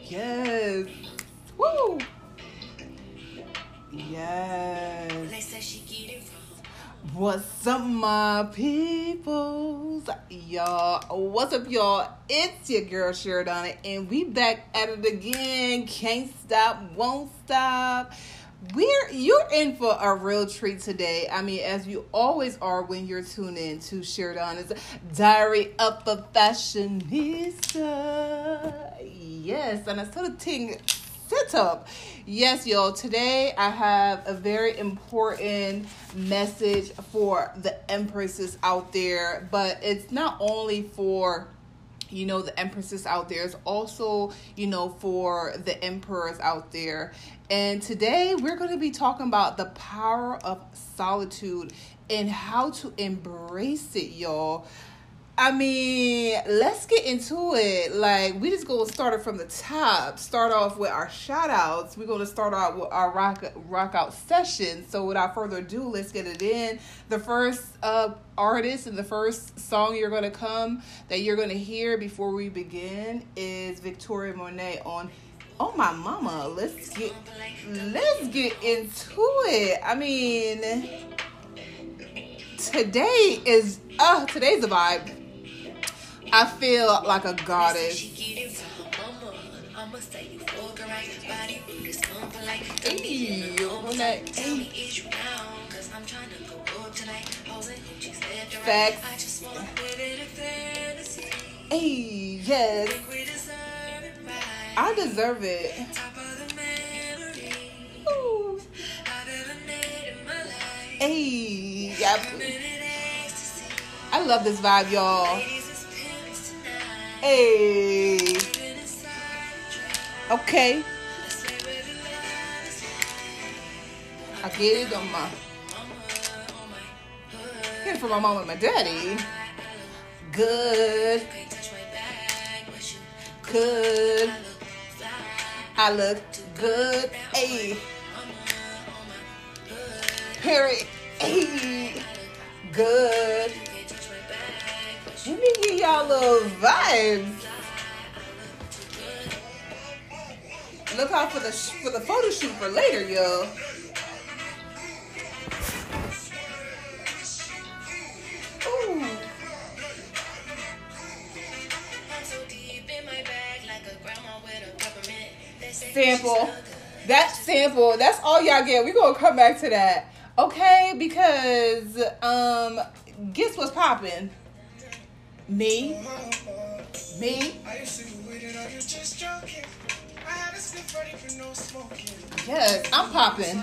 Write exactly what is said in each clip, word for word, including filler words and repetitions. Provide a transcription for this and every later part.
Yes. Woo. Yes. What's up, my peoples? Y'all, what's up, y'all? It's your girl, Sheradonna, and we back at it again. Can't stop, won't stop. We're You're in for a real treat today. I mean, as you always are when you're tuned in to Sheradonna's Diary of a Fashionista. Yes, and I sort of ting set up. Yes, y'all. Today I have a very important message for the empresses out there, but it's not only for, you know, the empresses out there. It's also, you know, for the emperors out there. And today we're going to be talking about the power of solitude and how to embrace it, y'all. I mean, let's get into it. Like, we just going to start it from the top. Start off with our shout outs. We're going to start out with our rock, rock out session. So without further ado, let's get it in. The first uh, artist and the first song you're going to come that you're going to hear before we begin is Victoria Monet on Oh My Mama. Let's get let's get into it. I mean, today is uh today's a vibe. I feel like a goddess. Hey, hey. Facts. Hey, yes. I deserve it. Ooh. Hey, yep. I love this vibe, y'all. Hey. Okay. I get it on my. Get it from my mom and my daddy. Good. Good. I look good. Hey. Period. Hey. Good. Let me give y'all little vibes. Look out for the sh- for the photo shoot for later, yo. Ooh. Sample. That sample. That's all y'all get. We're gonna come back to that. Okay, because um guess what's popping? Me. Me. Yes, I'm popping.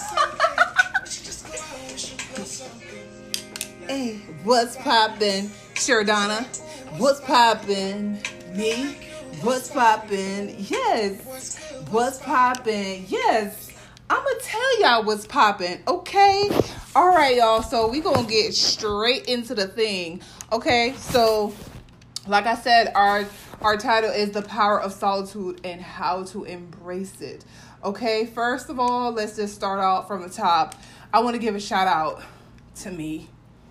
Hey, what's popping? Sheradonna. What's popping? Me. What's popping? Yes. What's popping? Yes. I'm going to tell y'all what's popping, okay? All right, y'all. So we going to get straight into the thing, okay? So, like I said, our our title is The Power of Solitude and How to Embrace It, okay? First of all, let's just start out from the top. I want to give a shout out to me.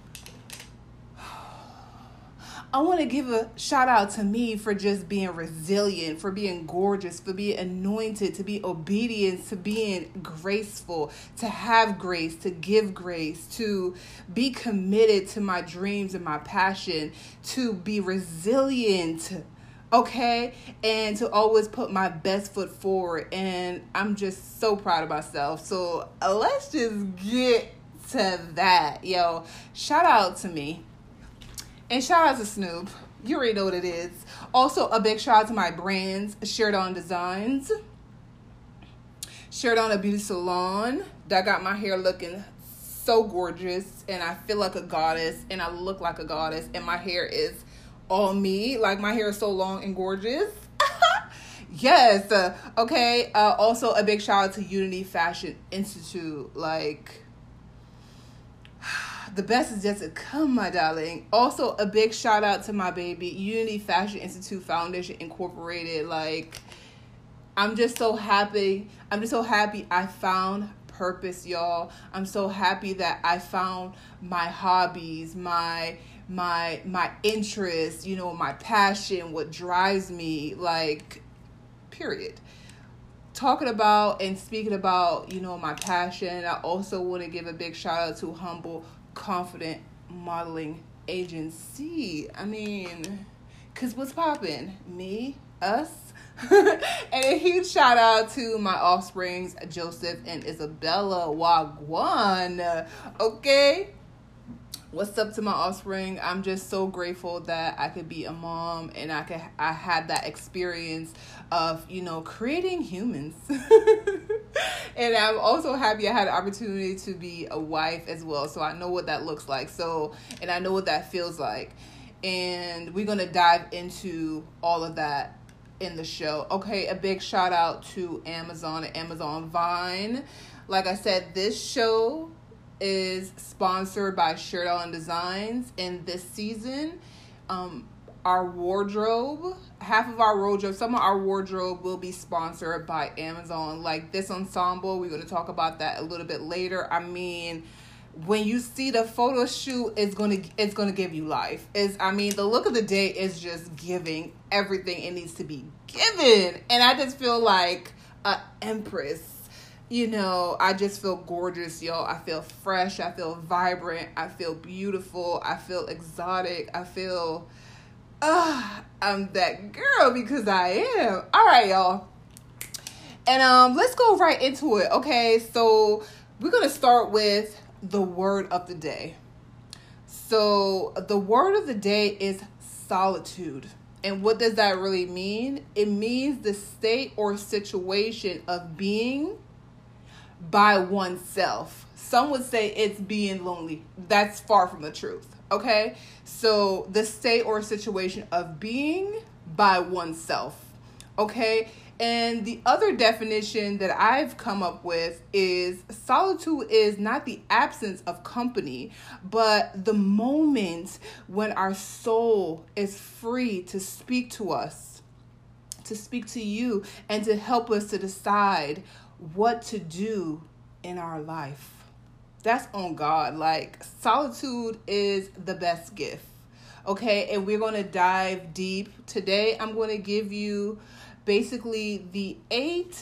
I want to give a shout out to me for just being resilient, for being gorgeous, for being anointed, to be obedient, to being graceful, to have grace, to give grace, to be committed to my dreams and my passion, to be resilient, okay? And to always put my best foot forward. And I'm just so proud of myself. So uh, let's just get to that. Yo, shout out to me. And shout out to Snoop. You already know what it is. Also, a big shout out to my brands, Sheradonna Designs, Sheradonna Beauty Salon. That got my hair looking so gorgeous. And I feel like a goddess. And I look like a goddess. And my hair is all me. Like, my hair is so long and gorgeous. Yes. Uh, okay. Uh, also, a big shout out to Unity Fashion Institute. Like, the best is yet to come, my darling. Also, a big shout out to my baby, Unity Fashion Institute Foundation Incorporated. Like, I'm just so happy. I'm just so happy I found purpose, y'all. I'm so happy that I found my hobbies, my my my interests, you know, my passion, what drives me. Like, period. Talking about and speaking about, you know, my passion, I also want to give a big shout out to Humble Confident Modeling Agency. I mean, because what's popping? Me? Us? And a huge shout out to my offsprings, Joseph and Isabella Wagwan. Okay? What's up to my offspring? I'm just so grateful that I could be a mom and I could I had that experience of, you know, creating humans. And I'm also happy I had the opportunity to be a wife as well. So I know what that looks like. So, and I know what that feels like. And we're going to dive into all of that in the show. Okay, a big shout out to Amazon and Amazon Vine. Like I said, this show is sponsored by Shirt On Designs, and this season, um, our wardrobe, half of our wardrobe, some of our wardrobe will be sponsored by Amazon. Like this ensemble, we're going to talk about that a little bit later. I mean, when you see the photo shoot, it's gonna it's gonna give you life. Is I mean, the look of the day is just giving everything it needs to be given, and I just feel like a empress. You know, I just feel gorgeous, yo. I feel fresh. I feel vibrant. I feel beautiful. I feel exotic. I feel, ah, uh, I'm that girl because I am. All right, y'all. And um, let's go right into it. Okay, so we're gonna start with the word of the day. So the word of the day is solitude. And what does that really mean? It means the state or situation of being by oneself. Some would say it's being lonely. That's far from the truth. Okay? So the state or situation of being by oneself. Okay? And the other definition that I've come up with is solitude is not the absence of company, but the moment when our soul is free to speak to us, to speak to you, and to help us to decide what to do in our life. That's on God. Like, solitude is the best gift. Okay, and we're going to dive deep. Today, I'm going to give you basically the eight,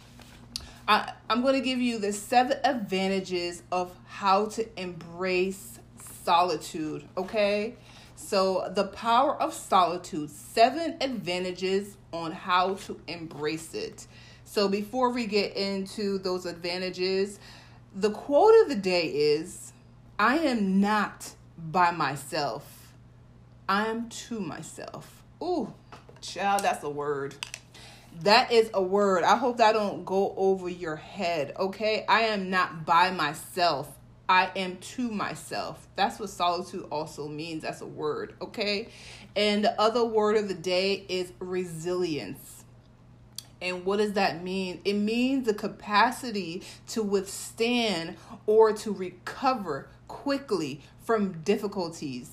I, I'm going to give you the seven advantages of how to embrace solitude. Okay, so the power of solitude, seven advantages on how to embrace it. So before we get into those advantages, the quote of the day is, I am not by myself. I am to myself. Ooh, child, that's a word. That is a word. I hope that don't go over your head, okay? I am not by myself. I am to myself. That's what solitude also means. That's a word, okay? And the other word of the day is resilience. And what does that mean? It means the capacity to withstand or to recover quickly from difficulties.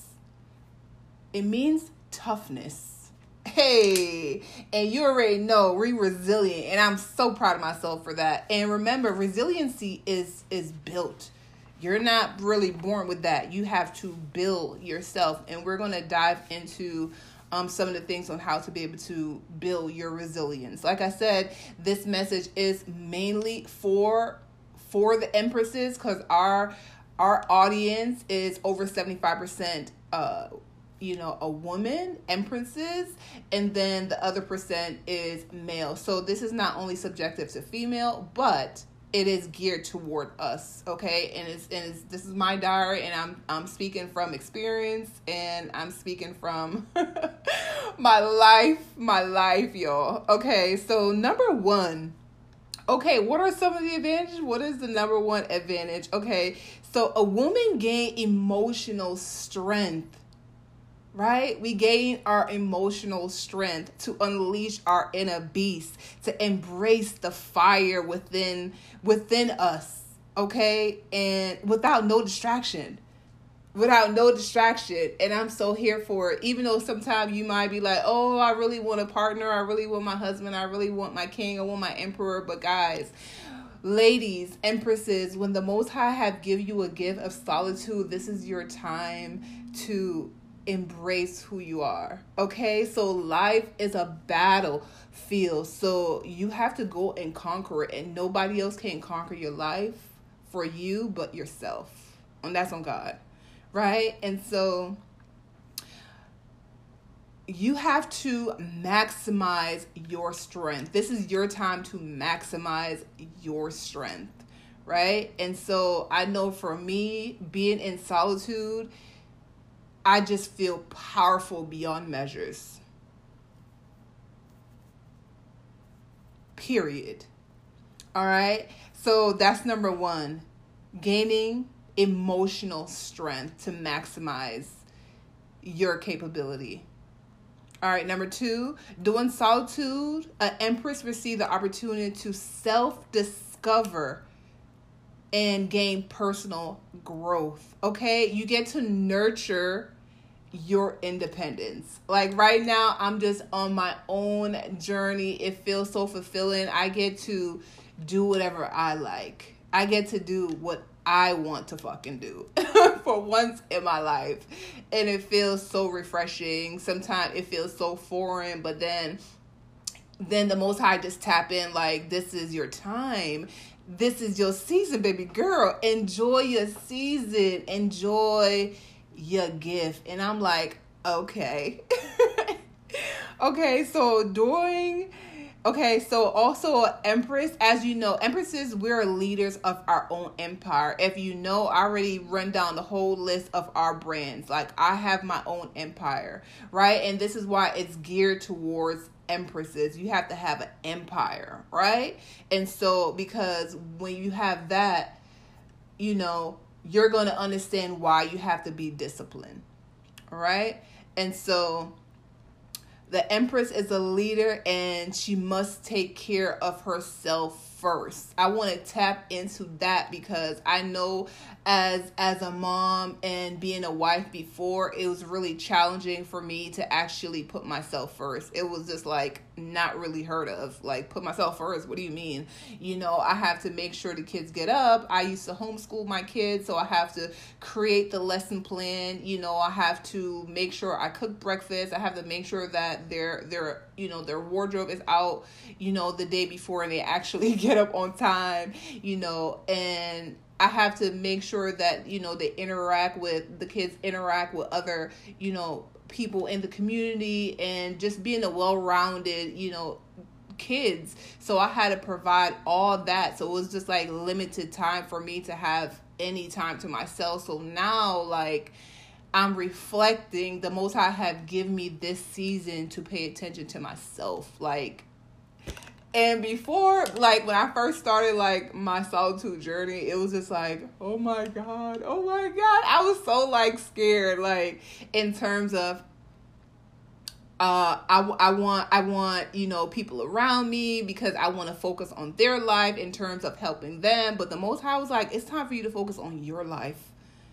It means toughness. Hey, and you already know we're resilient, and I'm so proud of myself for that. And remember, resiliency is is built. You're not really born with that. You have to build yourself, and we're going to dive into Um, some of the things on how to be able to build your resilience. Like I said, this message is mainly for for the empresses, because our our audience is over seventy-five percent uh you know a woman empresses, and then the other percent is male. So this is not only subjective to female, but it is geared toward us, okay? And it's and it's this is my diary, and I'm I'm speaking from experience, and I'm speaking from my life, my life, y'all. Okay, so number one. Okay, what are some of the advantages? What is the number one advantage? Okay, so a woman gain emotional strength. Right? We gain our emotional strength to unleash our inner beast, to embrace the fire within within us, okay? And without no distraction. Without no distraction. And I'm so here for it. Even though sometimes you might be like, oh, I really want a partner. I really want my husband. I really want my king. I want my emperor. But guys, ladies, empresses, when the Most High have give you a gift of solitude, this is your time to embrace who you are. Okay, so life is a battlefield, so you have to go and conquer it, and nobody else can conquer your life for you but yourself, and that's on God, right? And so you have to maximize your strength. This is your time to maximize your strength, right? And so I know for me, being in solitude, I just feel powerful beyond measures. Period. All right? So that's number one. Gaining emotional strength to maximize your capability. All right, number two, during solitude, an empress received the opportunity to self-discover and gain personal growth. Okay, you get to nurture your independence. Like right now, I'm just on my own journey. It feels so fulfilling. I get to do whatever I like. I get to do what I want to fucking do for once in my life. And it feels so refreshing. Sometimes it feels so foreign, but then then the Most High just tap in like, this is your time. This is your season, baby girl. Enjoy your season. Enjoy your gift. And I'm like, okay. Okay, so during... Okay, so also Empress, as you know, Empresses, we're leaders of our own empire. If you know, I already run down the whole list of our brands. Like, I have my own empire, right? And this is why it's geared towards Empresses. You have to have an empire, right? And so, because when you have that, you know, you're going to understand why you have to be disciplined, right? And so... the Empress is a leader and she must take care of herself first. I want to tap into that because I know as as a mom and being a wife before, it was really challenging for me to actually put myself first. It was just like not really heard of. Like, put myself first. What do you mean? You know, I have to make sure the kids get up. I used to homeschool my kids, so I have to create the lesson plan. You know, I have to make sure I cook breakfast. I have to make sure that their their you know their wardrobe is out, you know, the day before and they actually get up on time, you know, and I have to make sure that, you know, they interact with, the kids interact with other, you know, people in the community and just being a well-rounded, you know, kids. So I had to provide all that. So it was just like limited time for me to have any time to myself. So now, like, I'm reflecting, the Most High have given me this season to pay attention to myself. Like, and before, like, when I first started, like, my solitude journey, it was just like, oh my God, oh my God. I was so, like, scared, like, in terms of, uh, I, I want, I want, you know, people around me because I want to focus on their life in terms of helping them. But the Most High was like, it's time for you to focus on your life.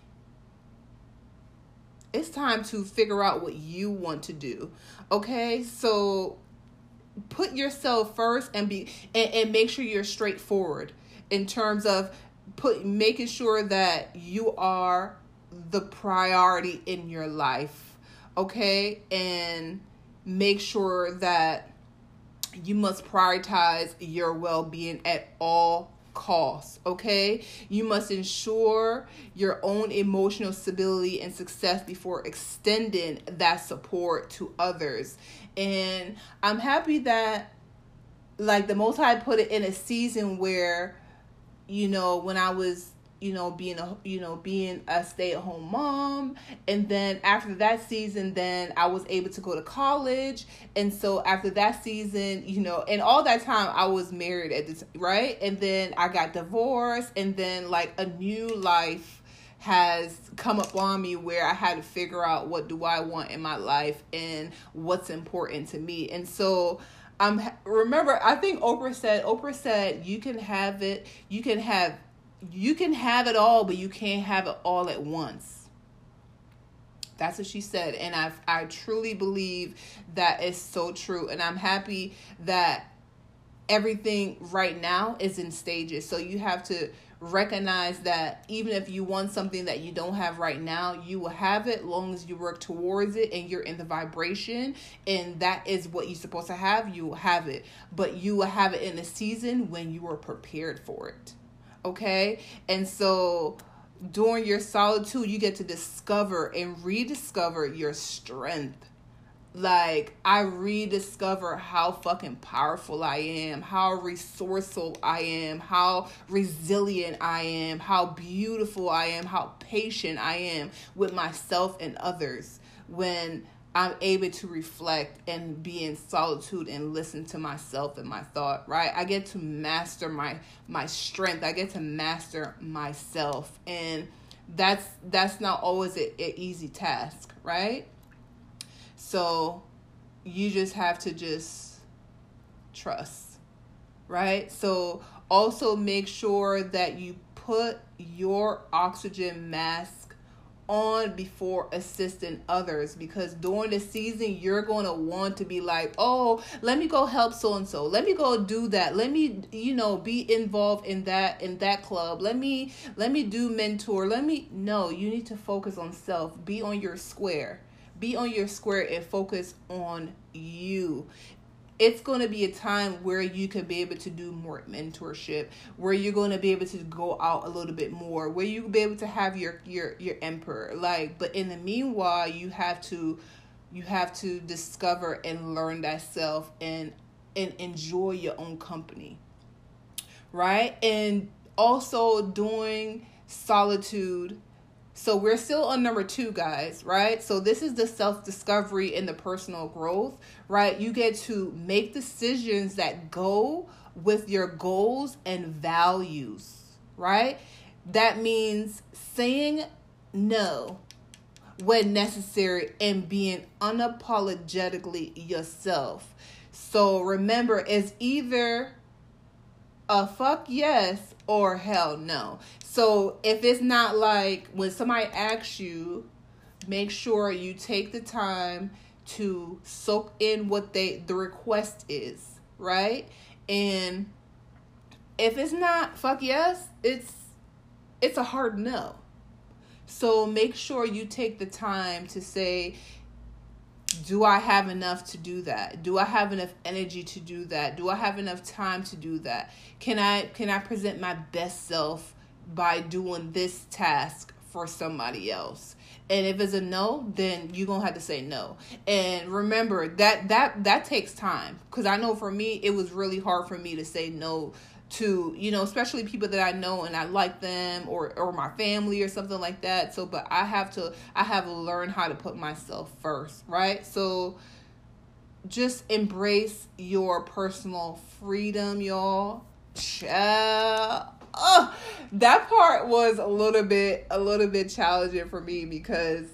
It's time to figure out what you want to do. Okay, so put yourself first and be and, and make sure you're straightforward in terms of put making sure that you are the priority in your life. Okay, and make sure that you must prioritize your well-being at all costs. Okay, you must ensure your own emotional stability and success before extending that support to others. And I'm happy that, like, the Most High put it in a season where, you know, when I was, you know, being a, you know, being a stay-at-home mom, and then after that season, then I was able to go to college, and so after that season, you know, and all that time I was married at this, right, and then I got divorced, and then like a new life has come up on me where I had to figure out what do I want in my life and what's important to me. And so um remember, I think Oprah said Oprah said you can have it you can have you can have it all, but you can't have it all at once. That's what she said, and I I truly believe that is so true. And I'm happy that everything right now is in stages. So you have to recognize that even if you want something that you don't have right now, you will have it long as you work towards it and you're in the vibration, and that is what you're supposed to have. You will have it, but you will have it in a season when you are prepared for it. Okay? And so during your solitude, you get to discover and rediscover your strength. Like, I rediscover how fucking powerful I am, how resourceful I am, how resilient I am, how beautiful I am, how patient I am with myself and others when I'm able to reflect and be in solitude and listen to myself and my thought, right? I get to master my my strength. I get to master myself. And that's that's not always an easy task, right? So you just have to just trust, right? So also make sure that you put your oxygen mask on before assisting others, because during the season you're going to want to be like, oh, let me go help so and so, let me go do that, let me, you know, be involved in that in that club, let me let me do mentor, let me no you need to focus on self. Be on your square. Be on your square and focus on you. It's going to be a time where you could be able to do more mentorship, where you're going to be able to go out a little bit more, where you be able to have your your your emperor. Like, but in the meanwhile, you have to you have to discover and learn that self and and enjoy your own company, right? And also doing solitude. So we're still on number two, guys, right? So this is the self-discovery and the personal growth, right? You get to make decisions that go with your goals and values, right? That means saying no when necessary and being unapologetically yourself. So remember, it's either a fuck yes or hell no. So if it's not like when somebody asks you, make sure you take the time to soak in what they the request is, right? And if it's not fuck yes, it's it's a hard no. So make sure you take the time to say, do I have enough to do that? Do I have enough energy to do that? Do I have enough time to do that? Can I can I present my best self by doing this task for somebody else? And if it's a no, then you're going to have to say no. And remember that that that takes time, because I know for me, it was really hard for me to say no to, you know, especially people that I know and I like them, or or my family or something like that. So, but I have to, I have to learn how to put myself first, right? So just embrace your personal freedom, y'all. Child. Oh, that part was a little bit, a little bit challenging for me, because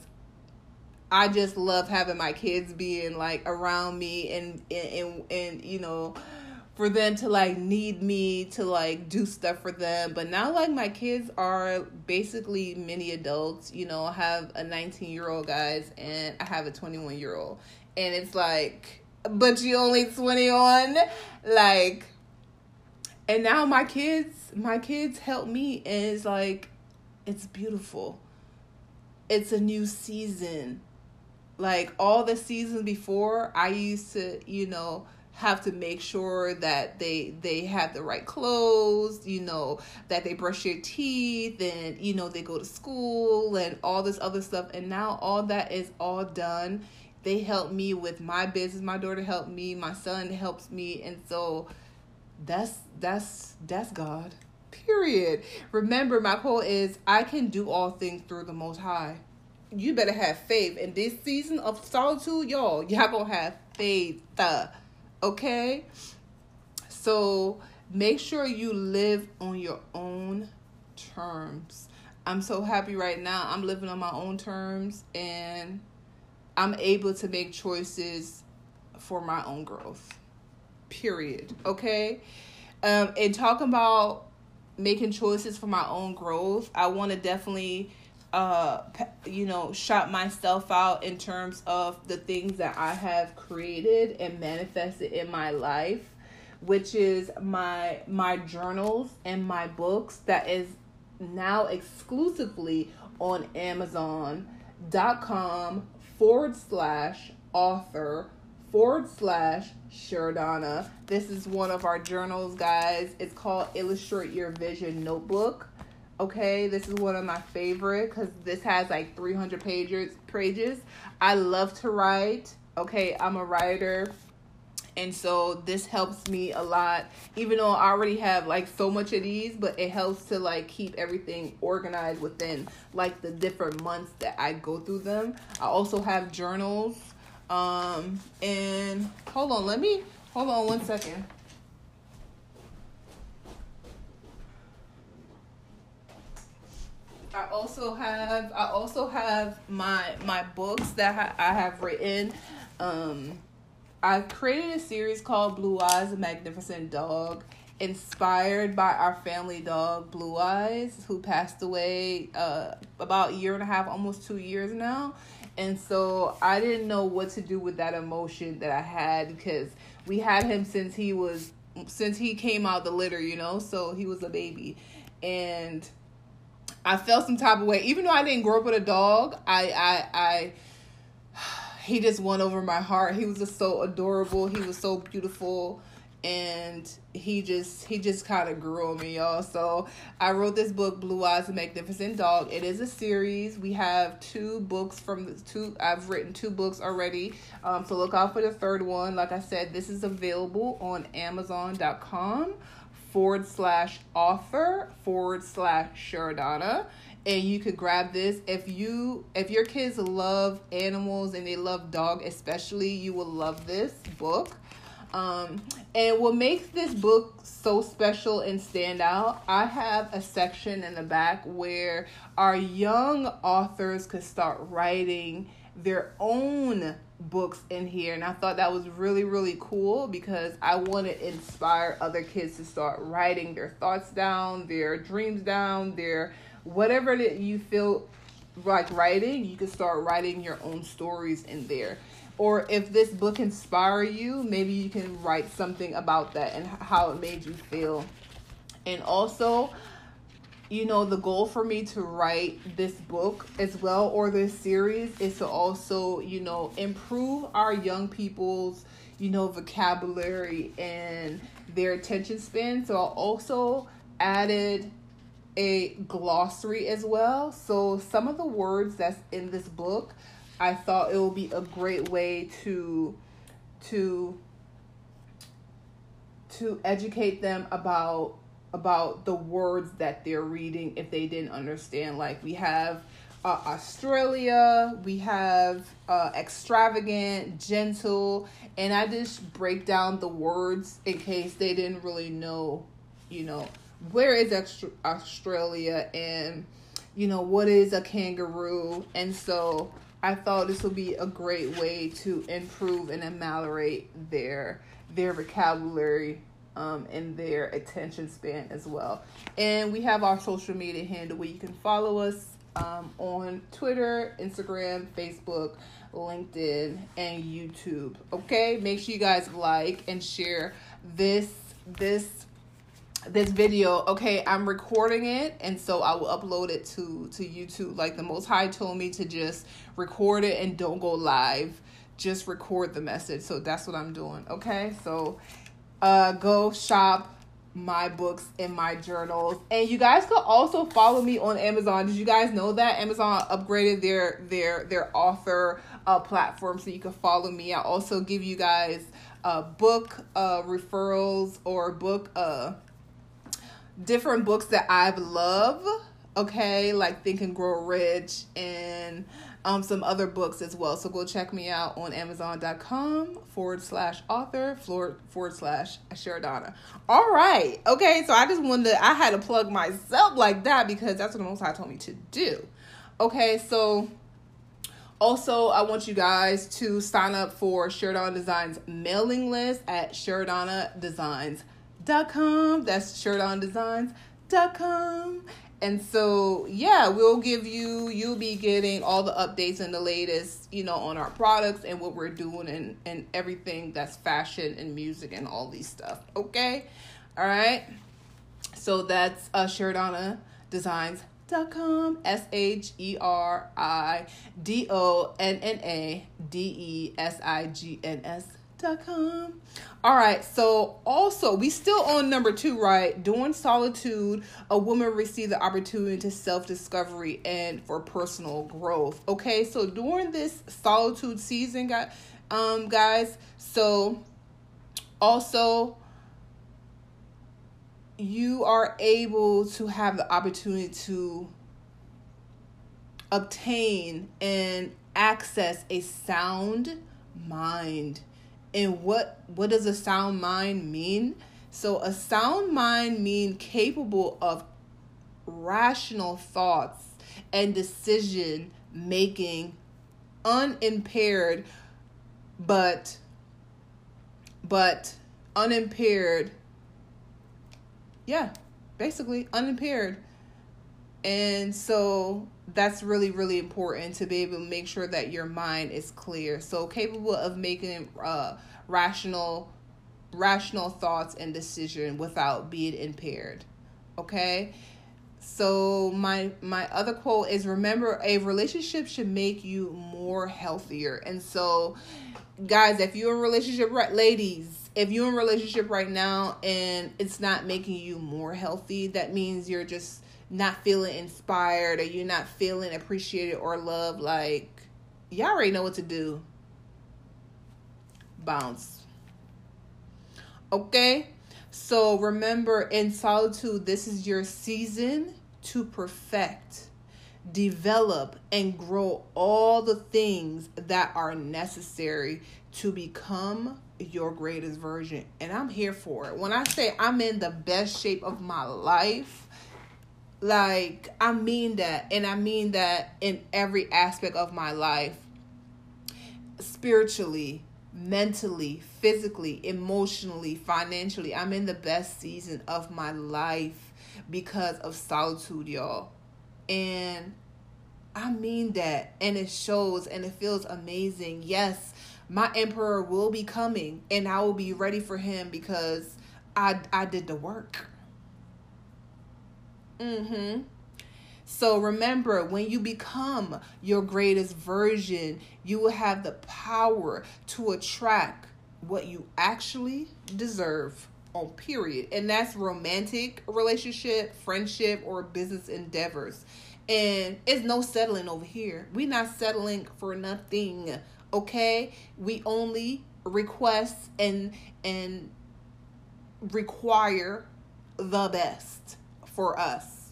I just love having my kids being like around me and, and, and, and you know, for them to like need me to like do stuff for them. But now like my kids are basically mini adults. You know, I have a nineteen year old, guys, and I have a twenty-one year old. And it's like, but you only twenty-one? Like, and now my kids, my kids help me, and it's like, it's beautiful. It's a new season. Like all the seasons before, I used to, you know, have to make sure that they they have the right clothes, you know, that they brush their teeth, and, you know, they go to school and all this other stuff. And now all that is all done. They help me with my business. My daughter helped me. My son helps me. And so that's that's that's God. Period. Remember, my quote is, I can do all things through the Most High. You better have faith. In this season of solitude, y'all, y'all gonna have faith. Okay? So make sure you live on your own terms. I'm so happy right now. I'm living on my own terms, and I'm able to make choices for my own growth. Period. Okay? Um, and talking about making choices for my own growth, I want to definitely uh you know shout myself out in terms of the things that I have created and manifested in my life. which is my my journals and my books that is now exclusively on Amazon.com forward slash author forward slash Sherdonna. This is one of our journals, guys. It's called Illustrate Your Vision Notebook. Okay, this is one of my favorite because this has like three hundred pages. Pages. I love to write. Okay, I'm a writer. And so this helps me a lot, even though I already have like so much of these, but it helps to like keep everything organized within like the different months that I go through them. I also have journals. Um, and hold on, let me, hold on one second. I also have, I also have my, my books that I have written. Um, I created a series called Blue Eyes, a Magnificent Dog, inspired by our family dog, Blue Eyes, who passed away uh, about a year and a half, almost two years now. And so I didn't know what to do with that emotion that I had because we had him since he was, since he came out the litter, you know, so he was a baby. And I felt some type of way, even though I didn't grow up with a dog, I, I, I, he just won over my heart. He was just so adorable. He was so beautiful. And he just, he just kind of grew on me, y'all. So I wrote this book, Blue Eyes, a Magnificent Dog. It is a series. We have two books from the two, I've written two books already. Um, so look out for the third one. Like I said, this is available on Amazon.com forward slash author forward slash Sherdonna. And you could grab this if you if your kids love animals and they love dog especially, you will love this book. Um, and what makes this book so special and stand out, I have a section in the back where our young authors could start writing their own books in here. And I thought that was really, really cool because I want to inspire other kids to start writing their thoughts down, their dreams down, their whatever that you feel like writing, you can start writing your own stories in there. Or if this book inspire you, maybe you can write something about that and how it made you feel. And also, you know, the goal for me to write this book as well, or this series, is to also, you know, improve our young people's, you know, vocabulary and their attention span. So I also added a glossary as well. So some of the words that's in this book, I thought it would be a great way to to to educate them about about the words that they're reading if they didn't understand. Like we have uh, Australia, we have uh, extravagant, gentle, and I just break down the words in case they didn't really know, you know, where is extra- Australia and, you know, what is a kangaroo. And so I thought this would be a great way to improve and ameliorate their their vocabulary um, and their attention span as well. And we have our social media handle where you can follow us um, on Twitter, Instagram, Facebook, LinkedIn, and YouTube. Okay, make sure you guys like and share this this this video. Okay, I'm recording it, and so I will upload it to to YouTube. Like the Most High told me to just record it and don't go live, just record the message. So that's what I'm doing. Okay, so uh go shop my books and my journals, and you guys could also follow me on Amazon. Did you guys know that Amazon upgraded their their their author uh platform, so you can follow me? I also give you guys uh book uh referrals or book uh different books that I love, okay, like Think and Grow Rich and um some other books as well. So go check me out on Amazon.com forward slash author forward, forward slash Sherdonna. All right, okay, so I just wanted to, I had to plug myself like that because that's what the Most High told me to do. Okay, so also, I want you guys to sign up for Sherdonna Designs mailing list at Sherdonna Designs dot com. That's Sherdonna Designs dot com. And so, yeah, we'll give you, you'll be getting all the updates and the latest, you know, on our products and what we're doing and, and everything that's fashion and music and all these stuff. Okay? All right? So that's uh, Sheridonna Designs dot com. S H E R I D O N N A D E S I G N S dot com. All right, so also we still on number two, right? During solitude, a woman received the opportunity to self-discovery and for personal growth. Okay, so during this solitude season, guys, um, guys, so also you are able to have the opportunity to obtain and access a sound mind. And what what does a sound mind mean? So a sound mind means capable of rational thoughts and decision making, unimpaired, but but unimpaired. Yeah, basically unimpaired. And so that's really, really important to be able to make sure that your mind is clear. So capable of making uh, rational, rational thoughts and decision without being impaired. Okay. So my my other quote is, remember, a relationship should make you more healthier. And so, guys, if you're in a relationship, right, ladies, if you're in a relationship right now and it's not making you more healthy, that means you're just not feeling inspired or you're not feeling appreciated or loved. Like, y'all already know what to do. Bounce. Okay? So remember, in solitude, this is your season to perfect, develop, and grow all the things that are necessary to become your greatest version. And I'm here for it. When I say I'm in the best shape of my life, like, I mean that. And I mean that in every aspect of my life. Spiritually, mentally, physically, emotionally, financially. I'm in the best season of my life because of solitude, y'all. And I mean that. And it shows and it feels amazing. Yes, my emperor will be coming and I will be ready for him because I I did the work. Mm-hmm. So remember, when you become your greatest version, you will have the power to attract what you actually deserve, on period. And that's romantic relationship, friendship, or business endeavors. And it's no settling over here. We're not settling for nothing, okay? We only request and and require the best for us.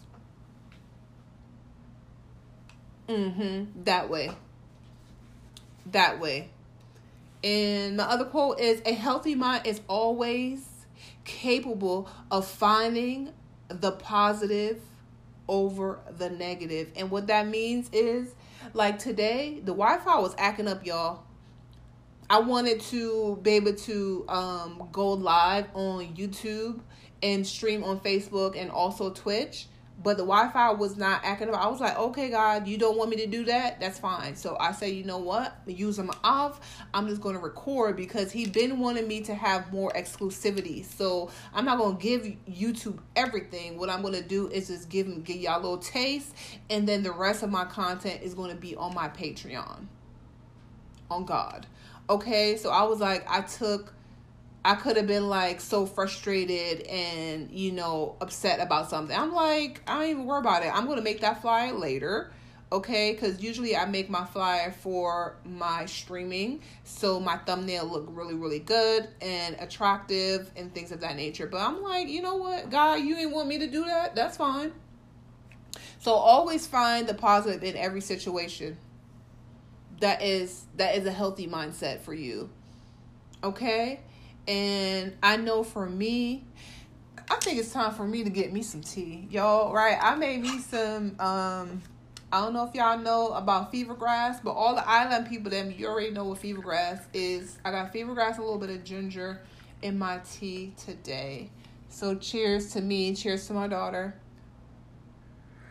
Mm-hmm. That way. That way. And my other quote is, a healthy mind is always capable of finding the positive over the negative. And what that means is, like today, the Wi-Fi was acting up, y'all. I wanted to be able to um, go live on YouTube and stream on Facebook and also Twitch, but the Wi-Fi was not acting up. I was like, okay, God, you don't want me to do that? That's fine. So I say, you know what? Use them off. I'm just going to record because he been wanting me to have more exclusivity. So I'm not going to give YouTube everything. What I'm going to do is just give him, give y'all a little taste, and then the rest of my content is going to be on my Patreon. On God. Okay, so I was like, I took, I could have been like so frustrated and, you know, upset about something. I'm like, I don't even worry about it. I'm going to make that flyer later. Okay, because usually I make my flyer for my streaming, so my thumbnail look really, really good and attractive and things of that nature. But I'm like, you know what, God, you didn't want me to do that? That's fine. So always find the positive in every situation. That is that is a healthy mindset for you. Okay? And I know for me, I think it's time for me to get me some tea. Y'all, right? I made me some, um, I don't know if y'all know about fever grass, but all the island people, them, you already know what fever grass is. I got fever grass, a little bit of ginger in my tea today. So cheers to me. Cheers to my daughter.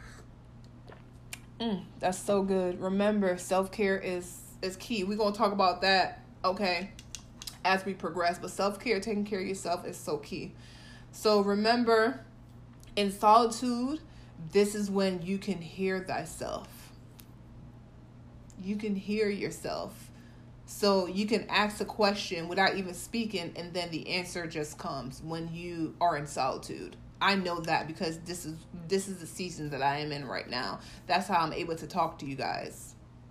Mm, that's so good. Remember, self-care is is key. We're going to talk about that, okay, as we progress. But self-care, taking care of yourself is so key. So remember, in solitude, this is when you can hear thyself. You can hear yourself. So you can ask a question without even speaking, and then the answer just comes when you are in solitude. I know that because this is this is the season that I am in right now. That's how I'm able to talk to you guys.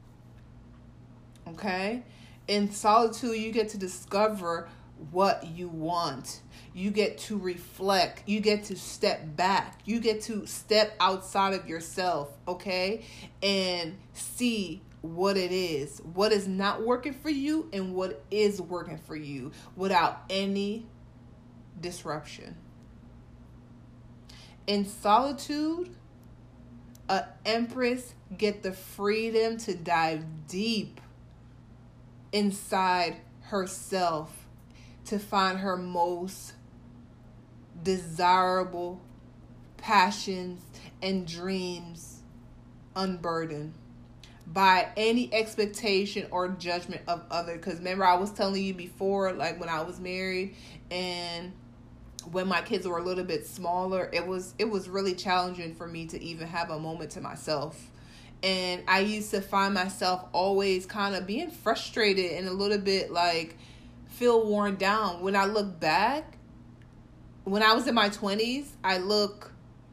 Okay? In solitude, you get to discover what you want. You get to reflect. You get to step back. You get to step outside of yourself, okay? And see what it is, what is not working for you and what is working for you without any disruption. In solitude, an empress get the freedom to dive deep inside herself to find her most desirable passions and dreams unburdened by any expectation or judgment of other. Because remember, I was telling you before, like when I was married and when my kids were a little bit smaller, it was it was really challenging for me to even have a moment to myself. And I used to find myself always kind of being frustrated and a little bit like feel worn down. When I look back, when I was in my twenties, I look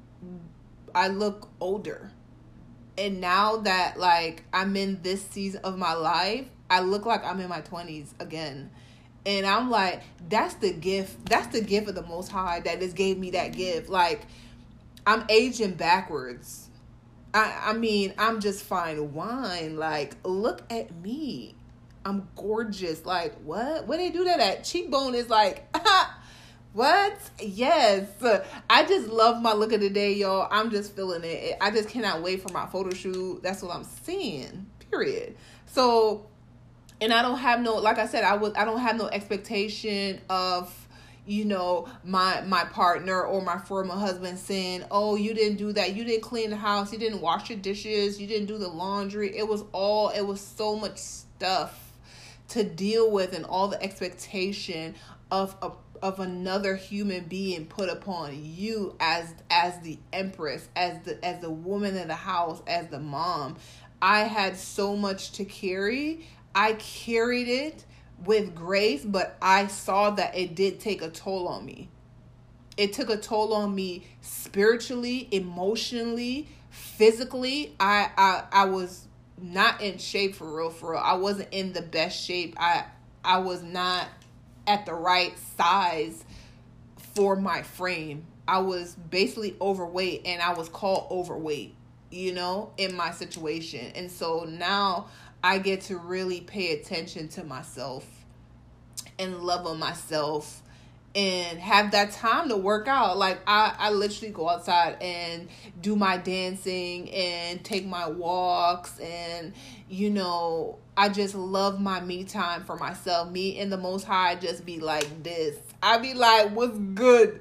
I look older. And now that like I'm in this season of my life, I look like I'm in my twenties again. And I'm like, that's the gift. That's the gift of the Most High that just gave me that gift. Like, I'm aging backwards. I, I mean, I'm just fine wine. Like, look at me. I'm gorgeous. Like, what? Where they do that at? Cheekbone is like, what? Yes. I just love my look of the day, y'all. I'm just feeling it. I just cannot wait for my photo shoot. That's what I'm seeing. Period. So, and I don't have no, like I said, I was, I don't have no expectation of, you know, my, my partner or my former husband saying, oh, you didn't do that. You didn't clean the house. You didn't wash your dishes. You didn't do the laundry. It was all, it was so much stuff to deal with and all the expectation of a, of another human being put upon you as, as the empress, as the, as the woman in the house, as the mom. I had so much to carry. I carried it with grace, but I saw that it did take a toll on me. It took a toll on me spiritually, emotionally, physically. I I, I was not in shape for real, for real. I wasn't in the best shape. I I was not at the right size for my frame. I was basically overweight, and I was called overweight, you know, in my situation. And so now I get to really pay attention to myself and love on myself and have that time to work out. Like I, I literally go outside and do my dancing and take my walks. And, you know, I just love my me time for myself. Me and the Most High just be like this. I be like, what's good?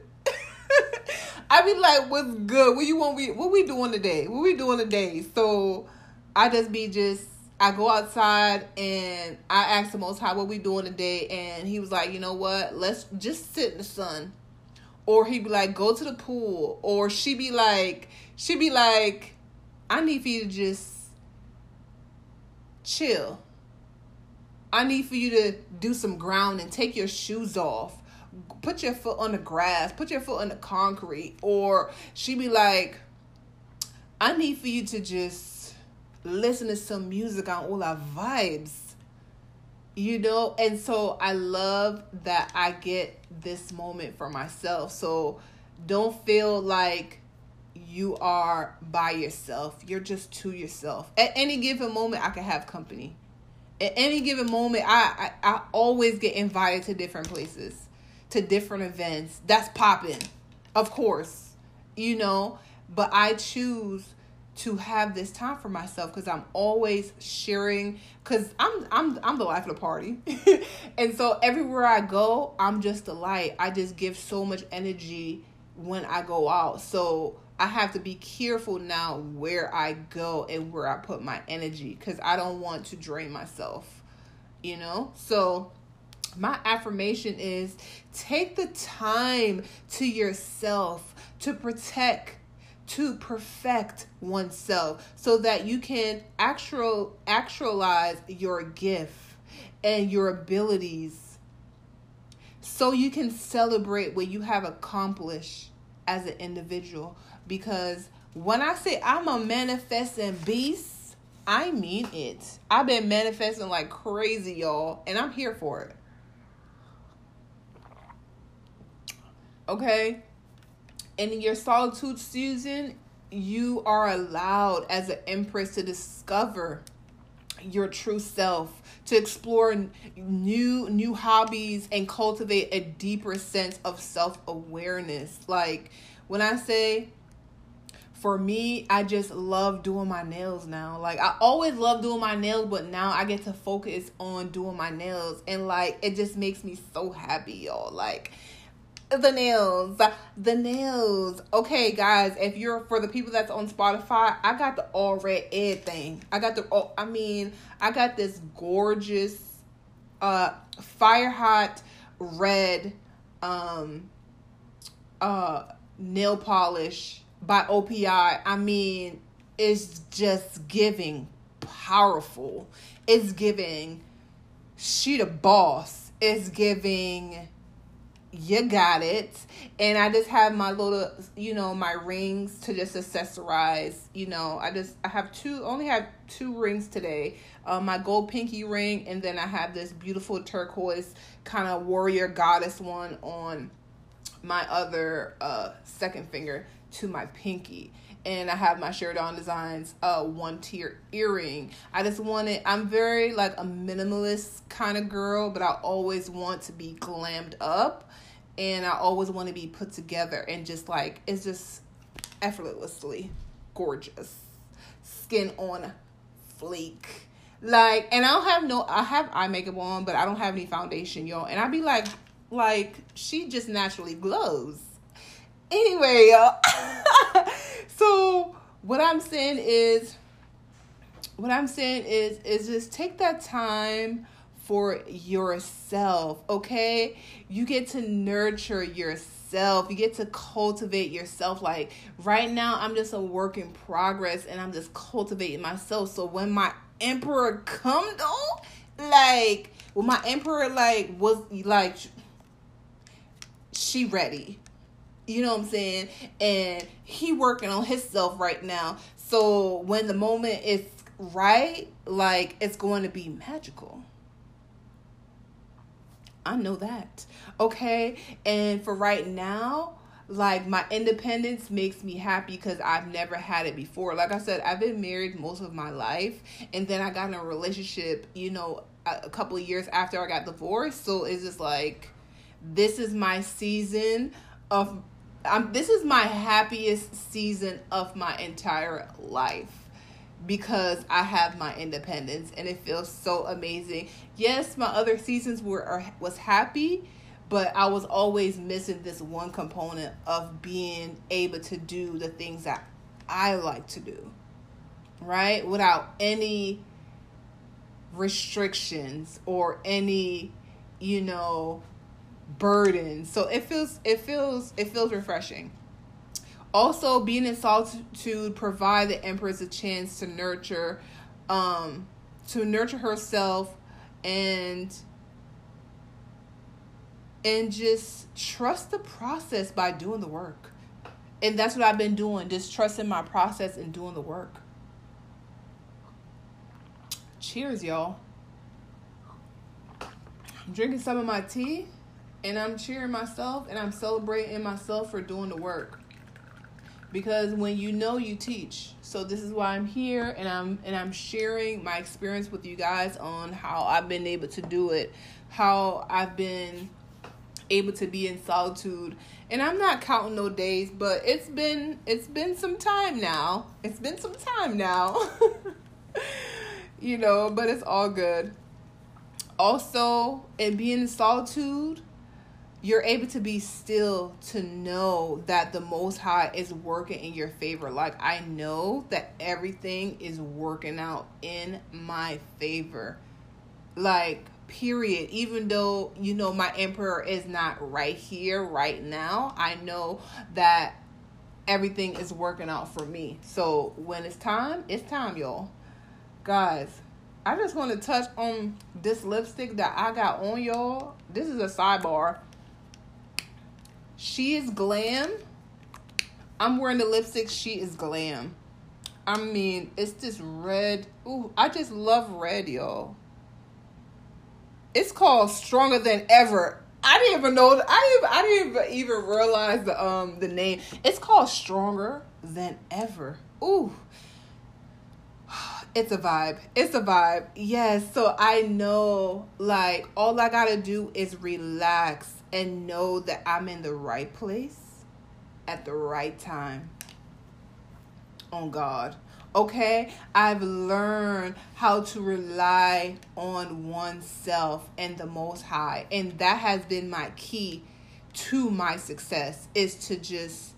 I be like, what's good? What you want? We what we doing today? What we doing today? So I just be just, I go outside and I ask the Most High what we doing today. And he was like, you know what? Let's just sit in the sun. Or he'd be like, go to the pool. Or she be like, she be like, I need for you to just chill. I need for you to do some grounding. Take your shoes off. Put your foot on the grass. Put your foot on the concrete. Or she be like, I need for you to just listen to some music on all our vibes, you know. And so I love that I get this moment for myself. So don't feel like you are by yourself. You're just to yourself. At any given moment, I can have company. At any given moment, I, I, I always get invited to different places, to different events. That's popping, of course, you know. But I choose to have this time for myself because I'm always sharing, because I'm I'm I'm the life of the party. And so everywhere I go, I'm just a light. I just give so much energy when I go out. So I have to be careful now where I go and where I put my energy, because I don't want to drain myself, you know? So my affirmation is take the time to yourself to protect, to perfect oneself so that you can actual actualize your gift and your abilities, so you can celebrate what you have accomplished as an individual. Because when I say I'm a manifesting beast, I mean it. I've been manifesting like crazy, y'all, and I'm here for it. Okay? And in your solitude season, you are allowed as an empress to discover your true self, to explore new new hobbies and cultivate a deeper sense of self-awareness. Like when I say, for me, I just love doing my nails now. Like I always love doing my nails, but now I get to focus on doing my nails, and like it just makes me so happy, y'all. Like the nails, the nails. Okay, guys, if you're, for the people that's on Spotify, I got the all red ed thing. I got the, oh, I mean, I got this gorgeous, uh, fire hot red, um, uh, nail polish by O P I. I mean, it's just giving powerful. It's giving she the boss. It's giving you got it. And I just have my little, you know, my rings to just accessorize. You know, I just, I have two, only have two rings today. Um, my gold pinky ring, and then I have this beautiful turquoise kind of warrior goddess one on my other uh, second finger to my pinky. And I have my Sheridan Designs uh, one tier earring. I just wanted, I'm very like a minimalist kind of girl, but I always want to be glammed up. And I always want to be put together and just like, it's just effortlessly gorgeous. Skin on fleek. Like, and I don't have no, I have eye makeup on, but I don't have any foundation, y'all. And I be like, like, she just naturally glows. Anyway, y'all. So what I'm saying is, what I'm saying is, is just take that time for yourself, okay? You get to nurture yourself. You get to cultivate yourself. Like right now, I'm just a work in progress, and I'm just cultivating myself. So when my emperor come though, like when my emperor like was like, she ready. You know what I'm saying? And he working on himself right now. So when the moment is right, like it's going to be magical. I know that. Okay. And for right now, like my independence makes me happy because I've never had it before. Like I said, I've been married most of my life, and then I got in a relationship, you know, a couple of years after I got divorced. So it's just like, this is my season of, I'm, this is my happiest season of my entire life. Because I have my independence, and it feels so amazing. Yes, my other seasons were are, was happy, but I was always missing this one component of being able to do the things that I like to do, right? Without any restrictions or any, you know, burden. So it feels it feels it feels refreshing. Also, being in solitude provide the Empress a chance to nurture, um, to nurture herself, and and just trust the process by doing the work. And that's what I've been doing, just trusting my process and doing the work. Cheers, y'all. I'm drinking some of my tea, and I'm cheering myself, and I'm celebrating myself for doing the work. Because when you know, you teach. So this is why I'm here, and I'm and I'm sharing my experience with you guys on how I've been able to do it, how I've been able to be in solitude. And I'm not counting no days, but it's been it's been some time now. It's been some time now. You know, but it's all good. Also, in being in solitude, you're able to be still to know that the Most High is working in your favor. Like, I know that everything is working out in my favor. Like, period. Even though, you know, my emperor is not right here, right now, I know that everything is working out for me. So when it's time, it's time, y'all. Guys, I just want to touch on this lipstick that I got on, y'all. This is a sidebar. She is glam. I'm wearing the lipstick. She is glam. I mean, it's this red. Ooh, I just love red, y'all. It's called Stronger Than Ever. I didn't even know. I didn't. I didn't even realize the um the name. It's called Stronger Than Ever. Ooh, it's a vibe. It's a vibe. Yes. So I know, like, all I gotta do is relax and know that I'm in the right place at the right time. On God. Okay? I've learned how to rely on oneself and the Most High. And that has been my key to my success, is to just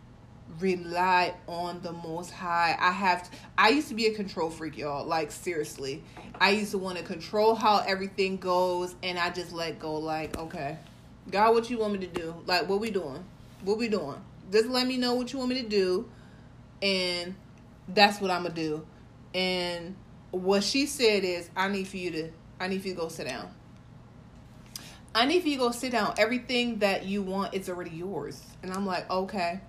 rely on the Most High. I have to, I used to be a control freak, y'all. Like, seriously. I used to want to control how everything goes, and I just let go. Like, okay, God, what you want me to do? Like, what we doing? What we doing? Just let me know what you want me to do, and that's what I'm gonna do. And what she said is, I need for you to, I need for you to go sit down. I need for you to go sit down. Everything that you want is already yours. And I'm like, okay.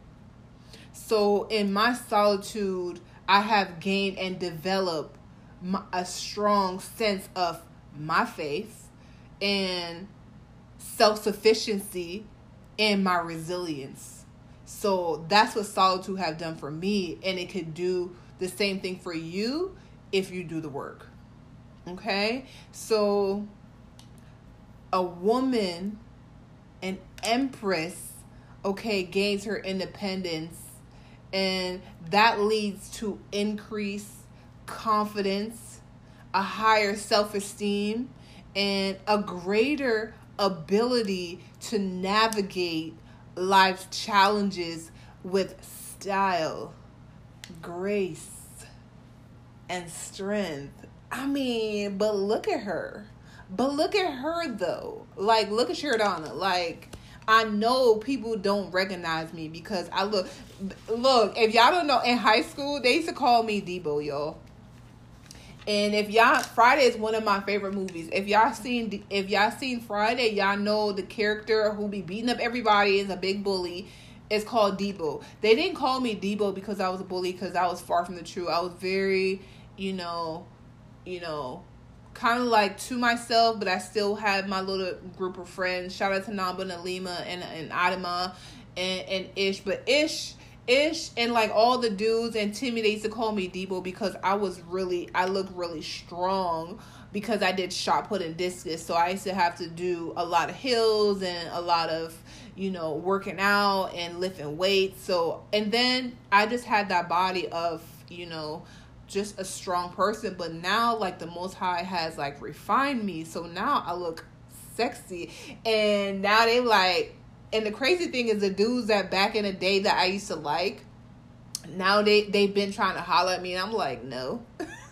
So in my solitude, I have gained and developed my, a strong sense of my faith and self-sufficiency and my resilience. So that's what solitude have done for me, and it could do the same thing for you if you do the work. Okay? So a woman, an empress, okay, gains her independence, and that leads to increased confidence, a higher self-esteem, and a greater ability to navigate life's challenges with style, grace, and strength. I mean, but look at her. But look at her, though. Like, look at Sheridanna. Like, I know people don't recognize me because I look... Look, if y'all don't know, in high school, they used to call me Debo, y'all. And if y'all... Friday is one of my favorite movies. If y'all seen if y'all seen Friday, y'all know the character who be beating up everybody is a big bully. It's called Debo. They didn't call me Debo because I was a bully, because I was far from the truth. I was very, you know, you know... kind of like to myself, but I still had my little group of friends. Shout out to Namba and Alima and, and Adama and, and Ish. But Ish, Ish and like all the dudes and Timmy, they used to call me Debo because I was really, I looked really strong because I did shot put and discus. So I used to have to do a lot of hills and a lot of, you know, working out and lifting weights. So, and then I just had that body of, you know, just a strong person. But now, like, the Most High has like refined me, so now I look sexy. And now they like, and the crazy thing is, the dudes that back in the day that I used to like, now they they've been trying to holler at me, and I'm like, no.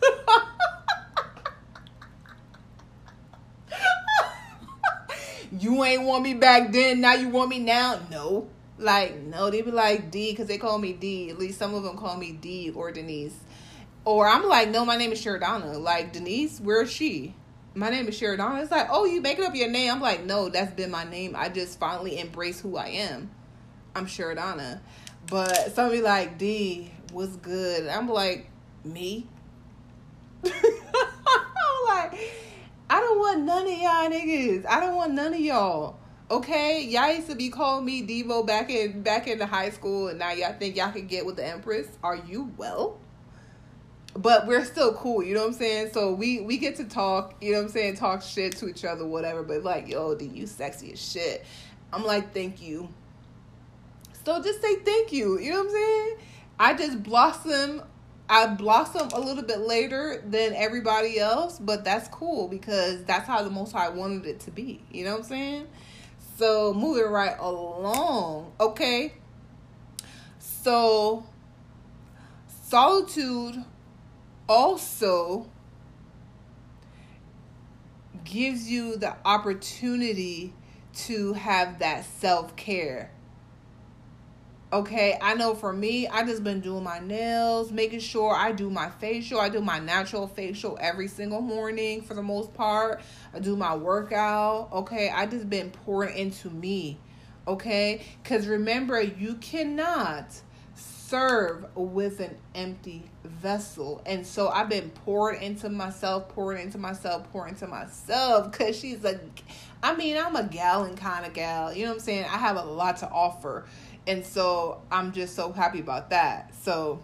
You ain't want me back then, now you want me now? No. Like, no. They be like D, because they call me D. At least some of them call me D or Denise. Or I'm like, no, my name is Sheridanna. Like, Denise, where is she? My name is Sheridanna. It's like, oh, you making up your name? I'm like, no, that's been my name. I just finally embrace who I am. I'm Sheridanna. But somebody like, D, what's good? I'm like, me? I'm like, I don't want none of y'all niggas. I don't want none of y'all. Okay? Y'all used to be calling me Devo back in back in the high school, and now y'all think y'all can get with the Empress? Are you well? But we're still cool, you know what I'm saying? So we, we get to talk, you know what I'm saying? Talk shit to each other, whatever. But like, yo, D, you sexy as shit. I'm like, thank you. So just say thank you, you know what I'm saying? I just blossom, I blossom a little bit later than everybody else. But that's cool because that's how the Most High wanted it to be, you know what I'm saying? So moving right along, okay? So solitude also gives you the opportunity to have that self-care. Okay, I know for me, I just been doing my nails, making sure I do my facial. I do my natural facial every single morning for the most part. I do my workout. Okay, I just been pouring into me. Okay, because remember, you cannot serve with an empty vessel. And so I've been pouring into myself, pouring into myself, pouring into myself, because she's a, I mean, I'm a gallon kind of gal. You know what I'm saying? I have a lot to offer. And so I'm just so happy about that. So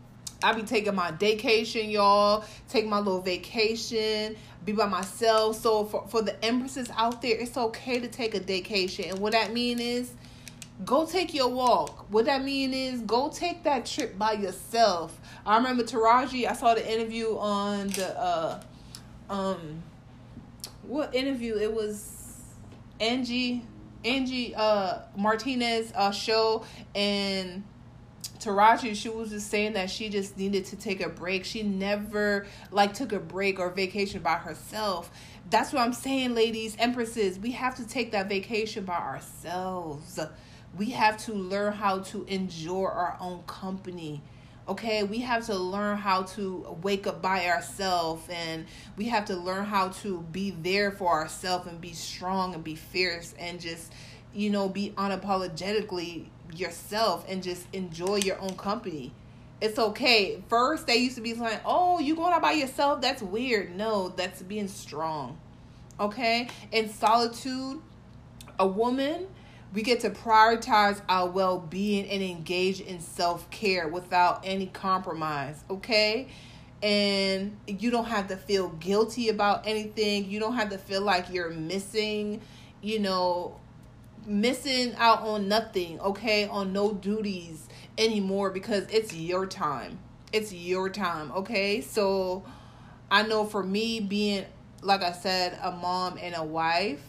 I be taking my vacation, y'all. Take my little vacation. Be by myself. So for, for the empresses out there, it's okay to take a vacation. And what that mean is, go take your walk. What that mean is, go take that trip by yourself. I remember Taraji, I saw the interview on the, uh, um, what interview? It was Angie, Angie uh, Martinez uh, show, and Taraji, she was just saying that she just needed to take a break. She never, like, took a break or vacation by herself. That's what I'm saying, ladies, empresses. We have to take that vacation by ourselves. We have to learn how to enjoy our own company. Okay, we have to learn how to wake up by ourselves, and we have to learn how to be there for ourselves and be strong and be fierce and just, you know, be unapologetically yourself and just enjoy your own company. It's okay. First, they used to be like, oh, you going out by yourself? That's weird. No, that's being strong. Okay, in solitude, a woman, we get to prioritize our well-being and engage in self-care without any compromise, okay? And you don't have to feel guilty about anything. You don't have to feel like you're missing, you know, missing out on nothing, okay? On no duties anymore, because it's your time. It's your time, okay? So I know for me, being, like I said, a mom and a wife,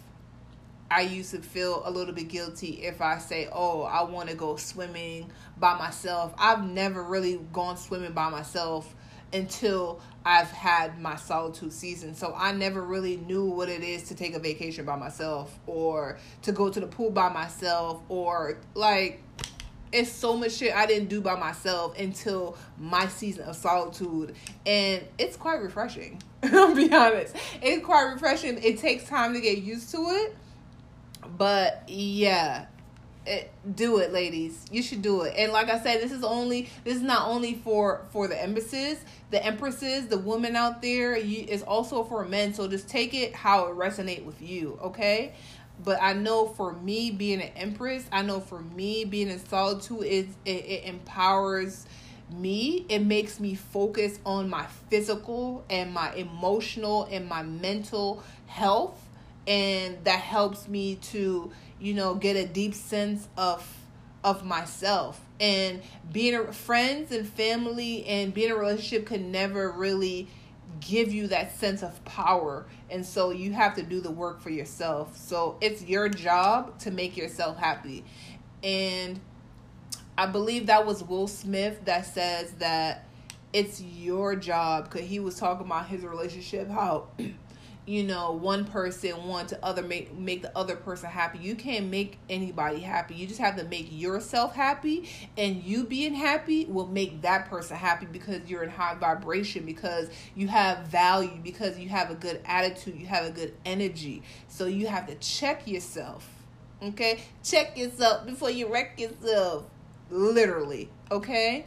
I used to feel a little bit guilty if I say, oh, I want to go swimming by myself. I've never really gone swimming by myself until I've had my solitude season. So I never really knew what it is to take a vacation by myself, or to go to the pool by myself, or like, it's so much shit I didn't do by myself until my season of solitude. And it's quite refreshing. I'll be honest. It's quite refreshing. It takes time to get used to it. But yeah, it, do it, ladies. You should do it. And like I said, this is only this is not only for for the empresses, the empresses, the women out there. You, it's also for men. So just take it how it resonates with you, okay? But I know for me being an empress, I know for me being in solitude, it it, it empowers me. It makes me focus on my physical and my emotional and my mental health. And that helps me to, you know, get a deep sense of of myself. And being a, friends and family and being in a relationship can never really give you that sense of power. And so you have to do the work for yourself. So it's your job to make yourself happy. And I believe that was Will Smith that says that it's your job, because he was talking about his relationship, how you know, one person want to other make make the other person happy. You can't make anybody happy. You just have to make yourself happy, and you being happy will make that person happy, because you're in high vibration, because you have value, because you have a good attitude, you have a good energy. So you have to check yourself. Okay? Check yourself before you wreck yourself. Literally. Okay?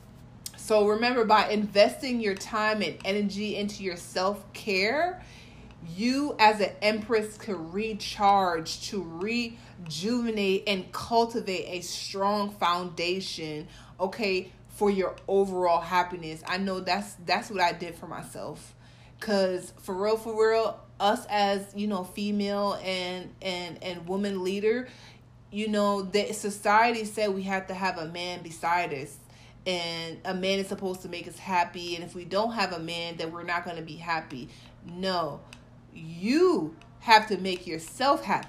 So remember, by investing your time and energy into your self-care, you as an empress could recharge, to rejuvenate and cultivate a strong foundation, okay, for your overall happiness. I know that's that's what I did for myself. Cause for real, for real, us as, you know, female and and and woman leader, you know, the society said we have to have a man beside us. And a man is supposed to make us happy. And if we don't have a man, then we're not going to be happy. No. You have to make yourself happy.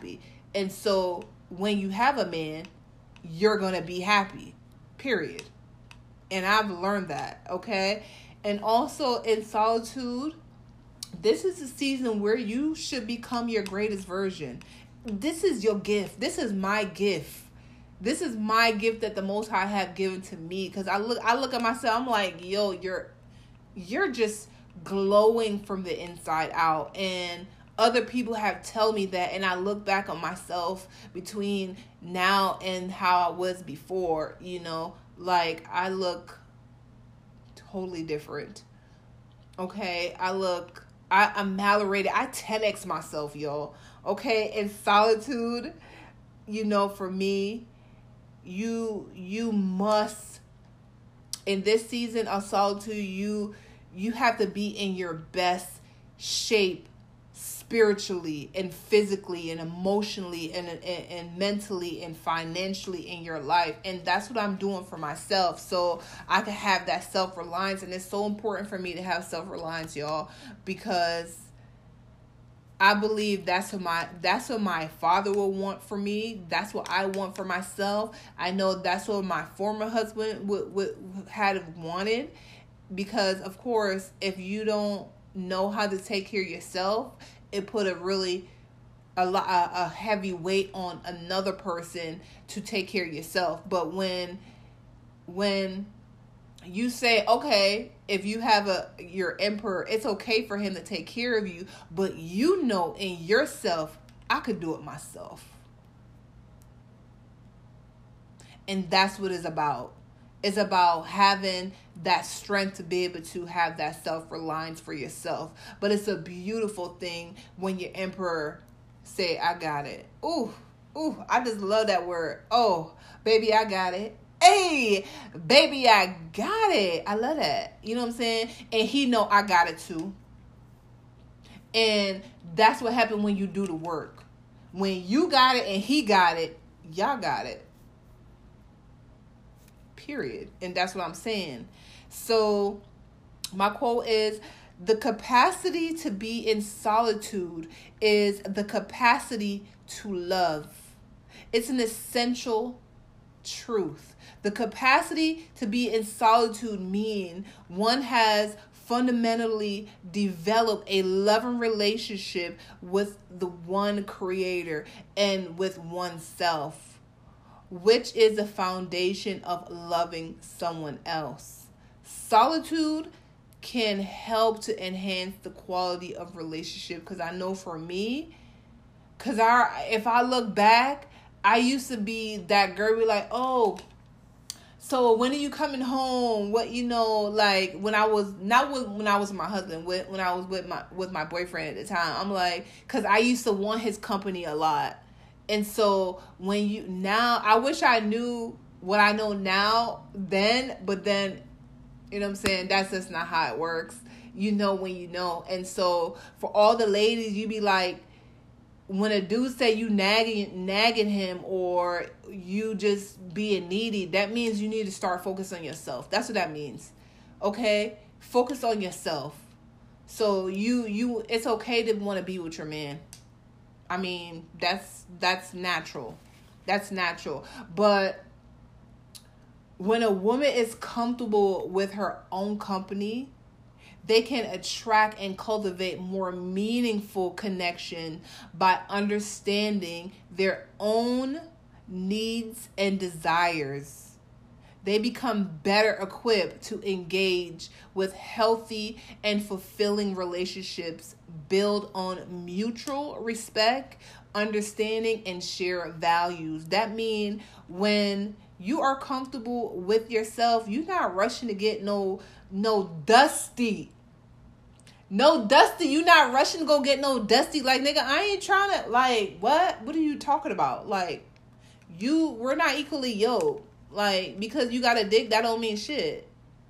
And so when you have a man, you're going to be happy, period. And I've learned that, okay? And also in solitude, this is a season where you should become your greatest version. This is your gift. This is my gift. This is my gift that the Most High have given to me. Because I look, I look at myself, I'm like, yo, you're, you're just glowing from the inside out. And other people have told me that, and I look back on myself between now and how I was before, you know, like I look totally different. Okay, I look, I, I'm mallorated. I ten X myself, y'all. Okay, in solitude, you know, for me, you you must, in this season of solitude, you you have to be in your best shape, spiritually and physically and emotionally and, and and mentally and financially in your life. And that's what I'm doing for myself, so I can have that self-reliance. And it's so important for me to have self-reliance, y'all, because I believe that's what my that's what my father will want for me. That's what I want for myself. I know that's what my former husband would, would had wanted, because of course, if you don't know how to take care of yourself, it put a really a lot a, a heavy weight on another person to take care of yourself. But when when you say, okay, if you have a your emperor, it's okay for him to take care of you, but you know in yourself, I could do it myself. And that's what it's about. It's about having that strength to be able to have that self-reliance for yourself. But it's a beautiful thing when your emperor say, I got it. Ooh, ooh, I just love that word. Oh, baby, I got it. Hey, baby, I got it. I love that. You know what I'm saying? And he know I got it too. And that's what happened when you do the work. When you got it and he got it, y'all got it. Period. And that's what I'm saying. So my quote is, the capacity to be in solitude is the capacity to love. It's an essential truth. The capacity to be in solitude mean one has fundamentally developed a loving relationship with the one creator and with oneself, which is the foundation of loving someone else. Solitude can help to enhance the quality of relationship, because I know for me, because I, if I look back, I used to be that girl be like, oh, so when are you coming home? What, you know, like when I was, not with, when I was with my husband, with, when I was with my, with my boyfriend at the time, I'm like, because I used to want his company a lot. And so when you, now, I wish I knew what I know now then, but then, you know what I'm saying, that's just not how it works. You know when you know. And so for all the ladies, you be like, when a dude say you nagging nagging him or you just being needy, that means you need to start focusing on yourself. That's what that means. Okay? Focus on yourself. So you you it's okay to want to be with your man. I mean, that's that's natural. That's natural. But when a woman is comfortable with her own company, they can attract and cultivate more meaningful connection by understanding their own needs and desires. They become better equipped to engage with healthy and fulfilling relationships built on mutual respect, understanding, and shared values. That means when you are comfortable with yourself, you're not rushing to get no no dusty. No dusty. You not rushing to go get no dusty. Like, nigga, I ain't trying to, like, what? What are you talking about? Like, you, we're not equally yoked. Like, because you got a dick, that don't mean shit.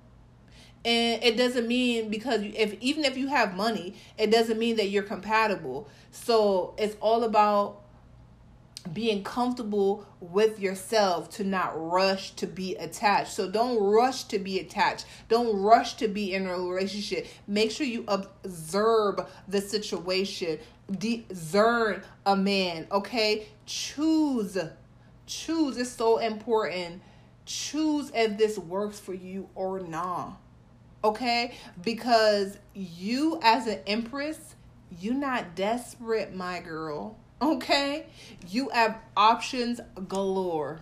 And it doesn't mean because you, if even if you have money, it doesn't mean that you're compatible. So it's all about being comfortable with yourself to not rush to be attached. So don't rush to be attached. Don't rush to be in a relationship. Make sure you observe the situation. Discern a man, okay? Choose. Choose. It's so important. Choose if this works for you or not. Okay? Because you as an empress, you're not desperate, my girl. Okay? You have options galore.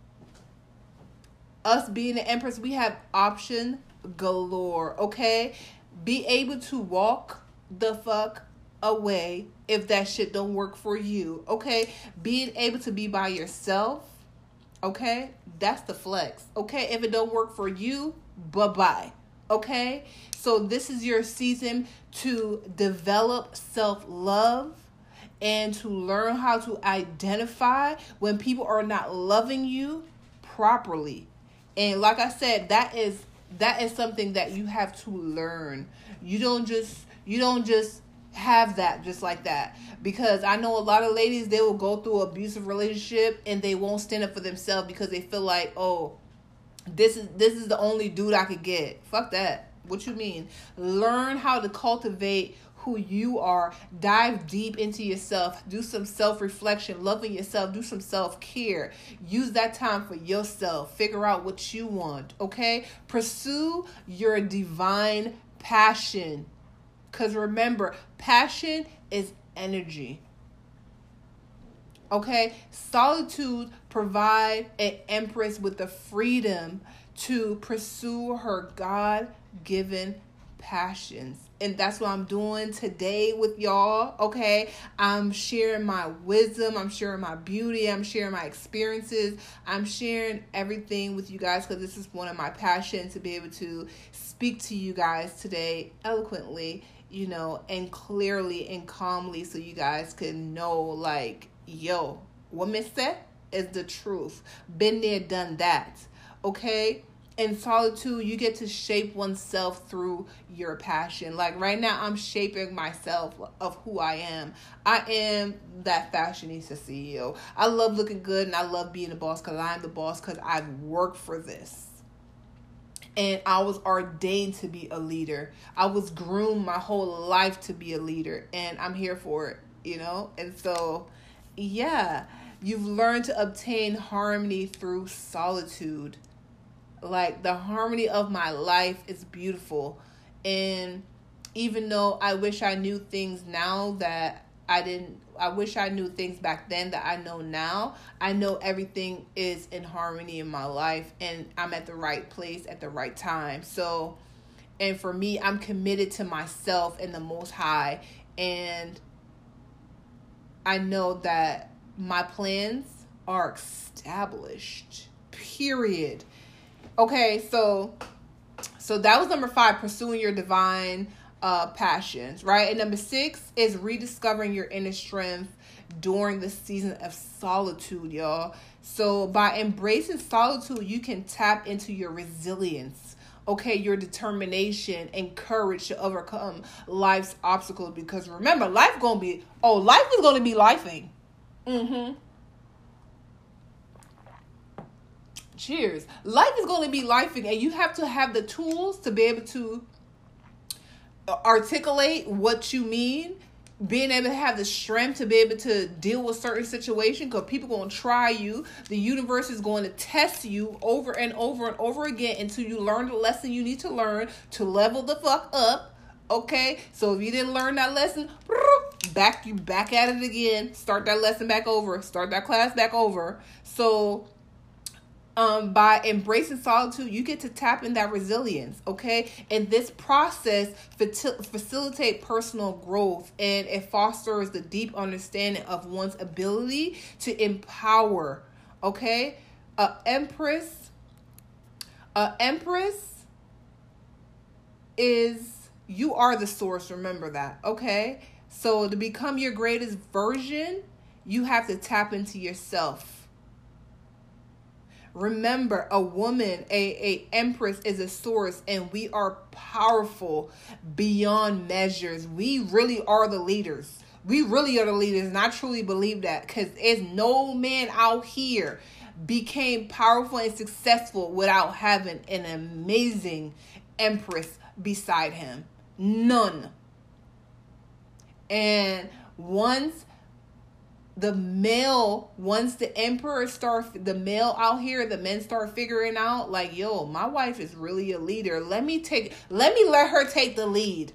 Us being an empress, we have option galore. Okay? Be able to walk the fuck away if that shit don't work for you. Okay? Being able to be by yourself. Okay? That's the flex. Okay? If it don't work for you, bye-bye. Okay? So this is your season to develop self-love and to learn how to identify when people are not loving you properly. And like I said, that is that is something that you have to learn. You don't just you don't just have that just like that. Because I know a lot of ladies, they will go through an abusive relationship and they won't stand up for themselves because they feel like, oh, this is this is the only dude I could get. Fuck that. What you mean? Learn how to cultivate who you are. Dive deep into yourself. Do some self-reflection. Loving yourself. Do some self-care. Use that time for yourself. Figure out what you want. Okay? Pursue your divine passion. Because remember, passion is energy. Okay? Solitude provide an empress with the freedom to pursue her God-given passions. And that's what I'm doing today with y'all. Okay? I'm sharing my wisdom. I'm sharing my beauty. I'm sharing my experiences. I'm sharing everything with you guys because this is one of my passions, to be able to speak to you guys today eloquently, you know, and clearly and calmly, so you guys can know, like, yo, what Miss said is the truth. Been there, done that. Okay? In solitude, you get to shape oneself through your passion. Like right now, I'm shaping myself of who I am. I am that fashionista C E O. I love looking good and I love being a boss because I'm the boss because I've worked for this. And I was ordained to be a leader. I was groomed my whole life to be a leader. And I'm here for it, you know? And so, yeah, you've learned to obtain harmony through solitude. Like, the harmony of my life is beautiful. And even though I wish I knew things now that I didn't, I wish I knew things back then that I know now, I know everything is in harmony in my life and I'm at the right place at the right time. So, and for me, I'm committed to myself and the Most High. And I know that my plans are established, period. Okay, so so that was number five, pursuing your divine uh, passions, right? And number six is rediscovering your inner strength during the season of solitude, y'all. So by embracing solitude, you can tap into your resilience, okay, your determination and courage to overcome life's obstacles. Because remember, life gonna be, oh, life is gonna be lifing. Mm-hmm. Cheers. Life is going to be lifing, and you have to have the tools to be able to articulate what you mean, being able to have the strength to be able to deal with certain situations, because people are going to try you. The universe is going to test you over and over and over again until you learn the lesson you need to learn to level the fuck up. Okay, so if you didn't learn that lesson, back you back at it again. Start that lesson back over. Start that class back over. So Um, by embracing solitude, you get to tap in that resilience, okay? And this process facil- facilitate personal growth, and it fosters the deep understanding of one's ability to empower, okay? A empress, a empress is, you are the source, remember that, okay? So to become your greatest version, you have to tap into yourself. Remember, a woman, a, a empress is a source, and we are powerful beyond measures. We really are the leaders. We really are the leaders, and I truly believe that, because there's no man out here became powerful and successful without having an amazing empress beside him. None. And once the male, once the emperor start, the male out here, the men start figuring out, like, yo, my wife is really a leader. Let me take, let me let her take the lead.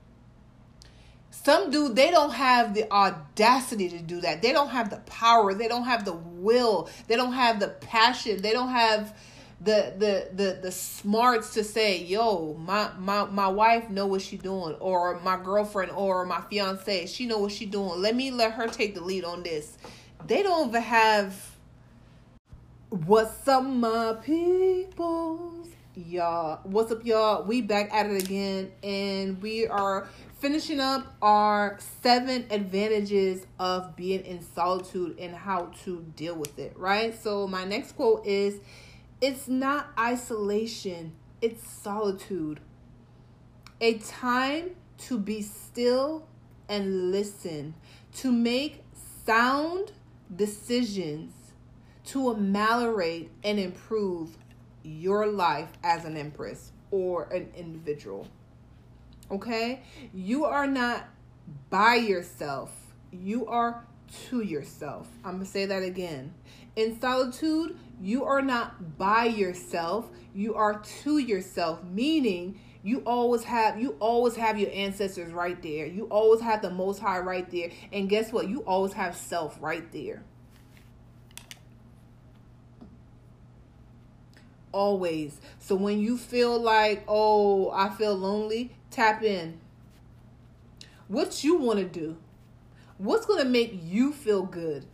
Some dude, they don't have the audacity to do that. They don't have the power. They don't have the will. They don't have the passion. They don't have the the the the smarts to say, yo, my my my wife know what she doing, or my girlfriend or my fiance, she know what she doing. Let me let her take the lead on this. They don't even have what's up, my peoples. Y'all, what's up, y'all? We back at it again, and we are finishing up our seven advantages of being in solitude and how to deal with it, right? So my next quote is, it's not isolation, it's solitude. A time to be still and listen, to make sound decisions, to ameliorate and improve your life as an empress or an individual. Okay? You are not by yourself. You are to yourself. I'm going to say that again. In solitude, you are not by yourself. You are to yourself, meaning you always have you always have your ancestors right there. You always have the Most High right there. And guess what? You always have self right there. Always. So when you feel like, oh, I feel lonely, tap in. What you want to do? What's going to make you feel good?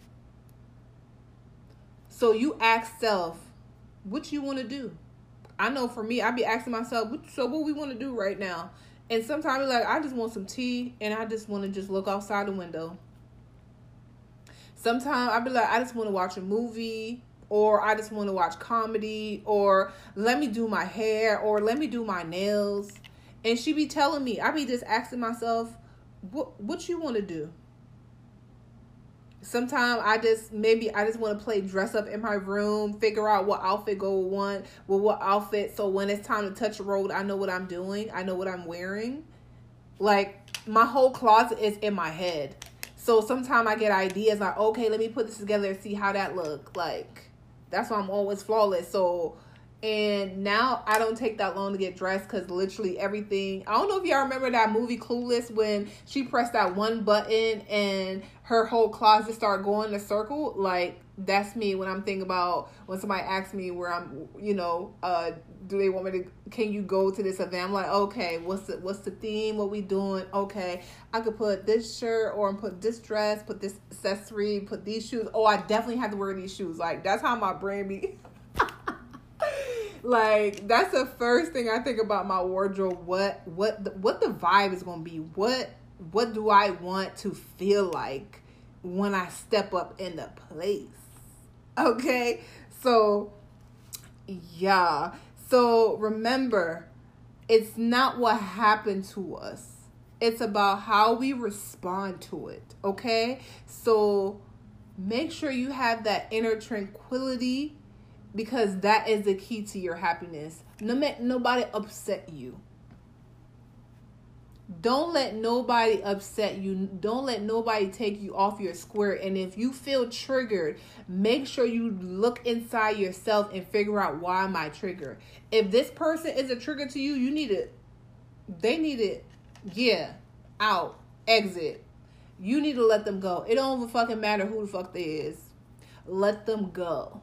So you ask self, what you want to do? I know for me, I be asking myself, what, so what we want to do right now? And sometimes like, I just want some tea and I just want to just look outside the window. Sometimes I be like, I just want to watch a movie, or I just want to watch comedy, or let me do my hair, or let me do my nails. And she be telling me, I be just asking myself, what what you want to do? Sometimes I just, maybe I just want to play dress up in my room, figure out what outfit go with one, with what outfit. So when it's time to touch the road, I know what I'm doing. I know what I'm wearing. Like, my whole closet is in my head. So sometimes I get ideas like, okay, let me put this together and see how that look. Like, that's why I'm always flawless. So, and now I don't take that long to get dressed, because literally everything, I don't know if y'all remember that movie Clueless, when she pressed that one button and her whole closet started going in a circle. Like, that's me when I'm thinking about when somebody asks me where I'm, you know, uh, do they want me to, can you go to this event? I'm like, okay, what's the, what's the theme? What we doing? Okay, I could put this shirt, or put this dress, put this accessory, put these shoes. Oh, I definitely have to wear these shoes. Like, that's how my brain be. Like, that's the first thing I think about my wardrobe. What what the, what the vibe is going to be. What what do I want to feel like when I step up in the place? Okay? So, yeah. So, remember, it's not what happened to us. It's about how we respond to it. Okay? So, make sure you have that inner tranquility, because that is the key to your happiness. No, nobody upset you. Don't let nobody upset you. Don't let nobody take you off your square. And if you feel triggered, make sure you look inside yourself and figure out, why am I triggered? If this person is a trigger to you, you need it. They need it. Yeah. Out. Exit. You need to let them go. It don't even fucking matter who the fuck they is. Let them go.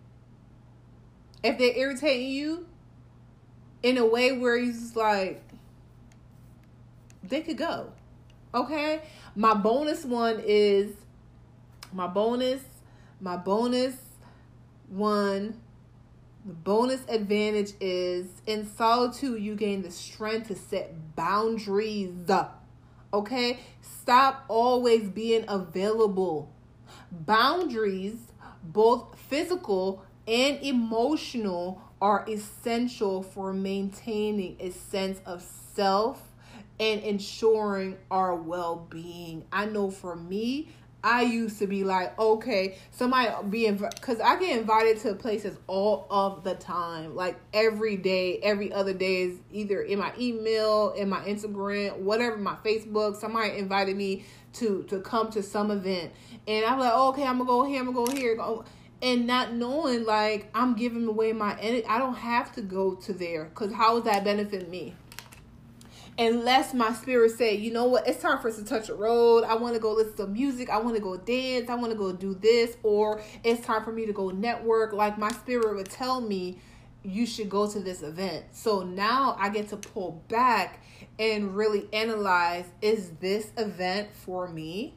If they're irritating you in a way where you're just like, they could go. Okay? My bonus one is, my bonus, my bonus one, the bonus advantage is, in solitude, you gain the strength to set boundaries. Okay? Stop always being available. Boundaries, both physical and emotional, are essential for maintaining a sense of self and ensuring our well-being. I know for me, I used to be like, okay, somebody be inv- because I get invited to places all of the time, like every day, every other day is either in my email, in my Instagram, whatever, my Facebook. Somebody invited me to to come to some event, and I'm like, oh, okay, I'm gonna go here, I'm gonna go here, go. And not knowing like I'm giving away my energy. I don't have to go to there because how does that benefit me? Unless my spirit say, you know what, it's time for us to touch the road. I want to go listen to music. I want to go dance. I want to go do this. Or it's time for me to go network. Like my spirit would tell me, you should go to this event. So now I get to pull back and really analyze, is this event for me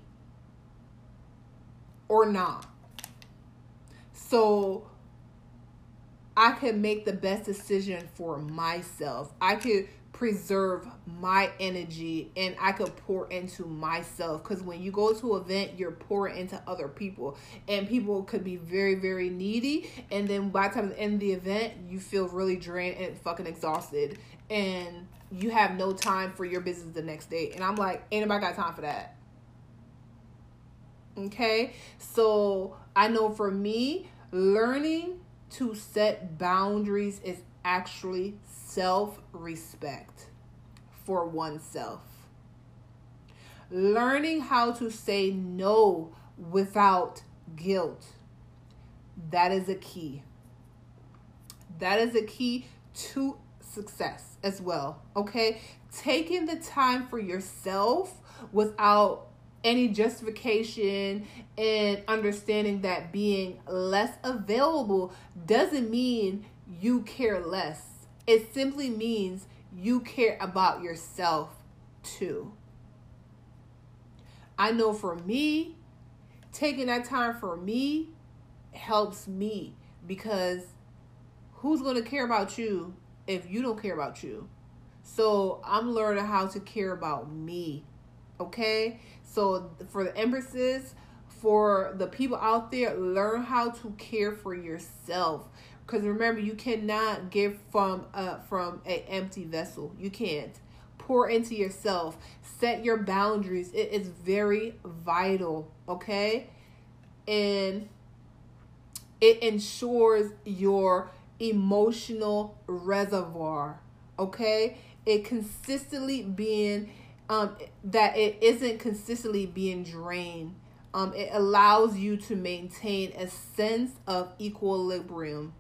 or not? So I can make the best decision for myself. I could preserve my energy and I could pour into myself, because when you go to an event, you're pouring into other people, and people could be very, very needy, and then by the time the end of the event, you feel really drained and fucking exhausted, and you have no time for your business the next day. And I'm like, ain't nobody got time for that. Okay, so I know for me, learning to set boundaries is actually self-respect for oneself. Learning how to say no without guilt. That is a key. That is a key to success as well. Okay? Taking the time for yourself without any justification, and understanding that being less available doesn't mean you care less. It simply means you care about yourself too. I know for me, taking that time for me helps me, because who's going to care about you if you don't care about you? So I'm learning how to care about me. Okay? So for the empresses, for the people out there, learn how to care for yourself. Because remember, you cannot give from uh from an empty vessel. You can't. Pour into yourself. Set your boundaries. It is very vital. Okay? And it ensures your emotional reservoir. Okay? It consistently being um that it isn't consistently being drained. Um, it allows you to maintain a sense of equilibrium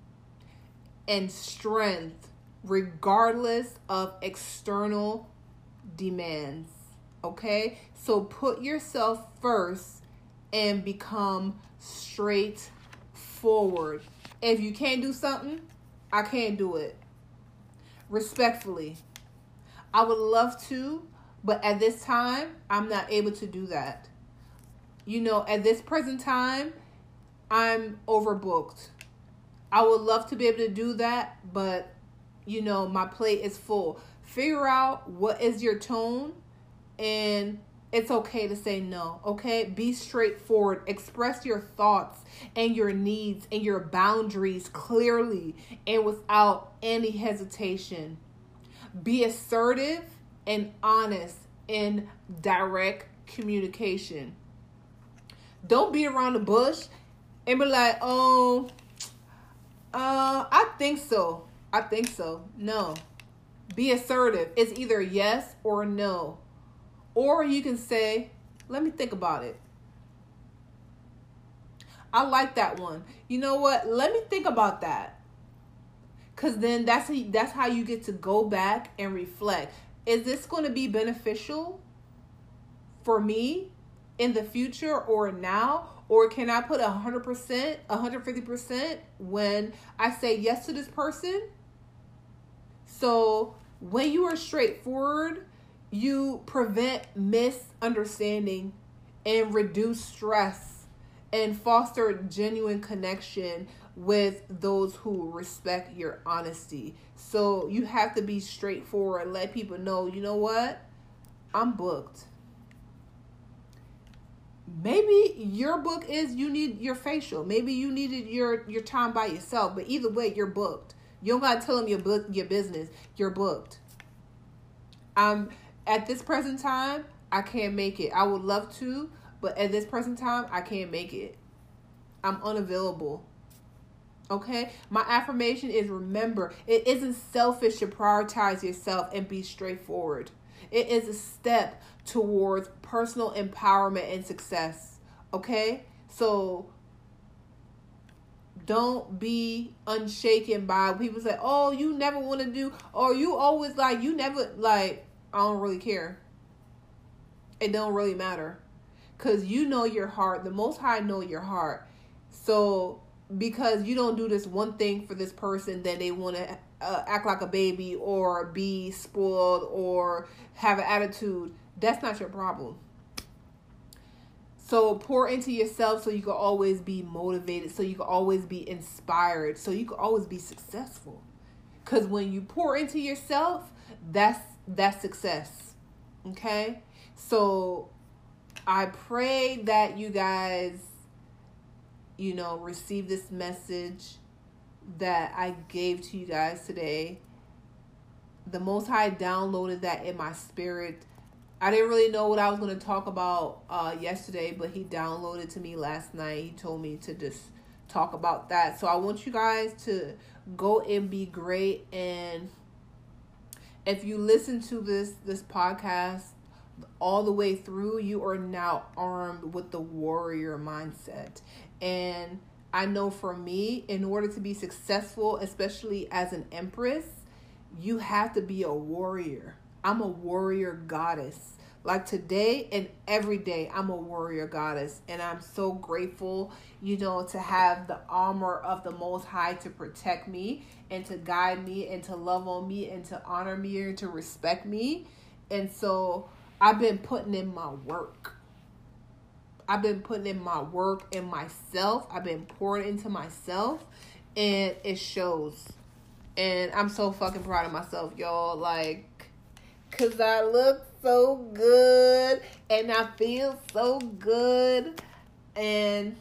and strength regardless of external demands. Okay? So put yourself first and become straightforward. If you can't do something, I can't do it. Respectfully. I would love to, but at this time, I'm not able to do that. You know, at this present time, I'm overbooked. I would love to be able to do that, but, you know, my plate is full. Figure out what is your tone, and it's okay to say no, okay? Be straightforward. Express your thoughts and your needs and your boundaries clearly and without any hesitation. Be assertive and honest in direct communication. Don't beat around the bush and be like, oh, uh, I think so. I think so. No. Be assertive. It's either yes or no. Or you can say, let me think about it. I like that one. You know what? Let me think about that. Because then that's how, that's how you get to go back and reflect. Is this going to be beneficial for me in the future or now? Or can I put one hundred percent, one hundred fifty percent when I say yes to this person? So when you are straightforward, you prevent misunderstanding and reduce stress and foster genuine connection with those who respect your honesty. So you have to be straightforward and let people know, you know what? I'm booked. Maybe your book is you need your facial. Maybe you needed your, your time by yourself. But either way, you're booked. You don't got to tell them your book, your business. You're booked. Um, at this present time, I can't make it. I would love to, but at this present time, I can't make it. I'm unavailable. Okay? My affirmation is, remember, it isn't selfish to prioritize yourself and be straightforward. It is a step towards personal empowerment and success. Okay? So don't be unshaken by people say, oh, you never want to do, or you always like, you never, like, I don't really care. It don't really matter. Because you know your heart. The Most High know your heart. So because you don't do this one thing for this person, then they want to uh, act like a baby or be spoiled or have an attitude. That's not your problem. So pour into yourself so you can always be motivated, so you can always be inspired, so you can always be successful. Because when you pour into yourself, that's that's success. Okay? So I pray that you guys, you know, receive this message that I gave to you guys today. The Most High downloaded that in my spirit. I didn't really know what I was going to talk about uh, yesterday, but he downloaded to me last night. He told me to just talk about that. So I want you guys to go and be great. And if you listen to this this podcast all the way through, you are now armed with the warrior mindset. And I know for me, in order to be successful, especially as an empress, you have to be a warrior. I'm a warrior goddess. Like today and every day, I'm a warrior goddess. And I'm so grateful, you know, to have the armor of the Most High to protect me and to guide me and to love on me and to honor me and to respect me. And so I've been putting in my work. I've been putting in my work in myself. I've been pouring into myself. And it shows. And I'm so fucking proud of myself, y'all. Like, because I look so good and I feel so good. And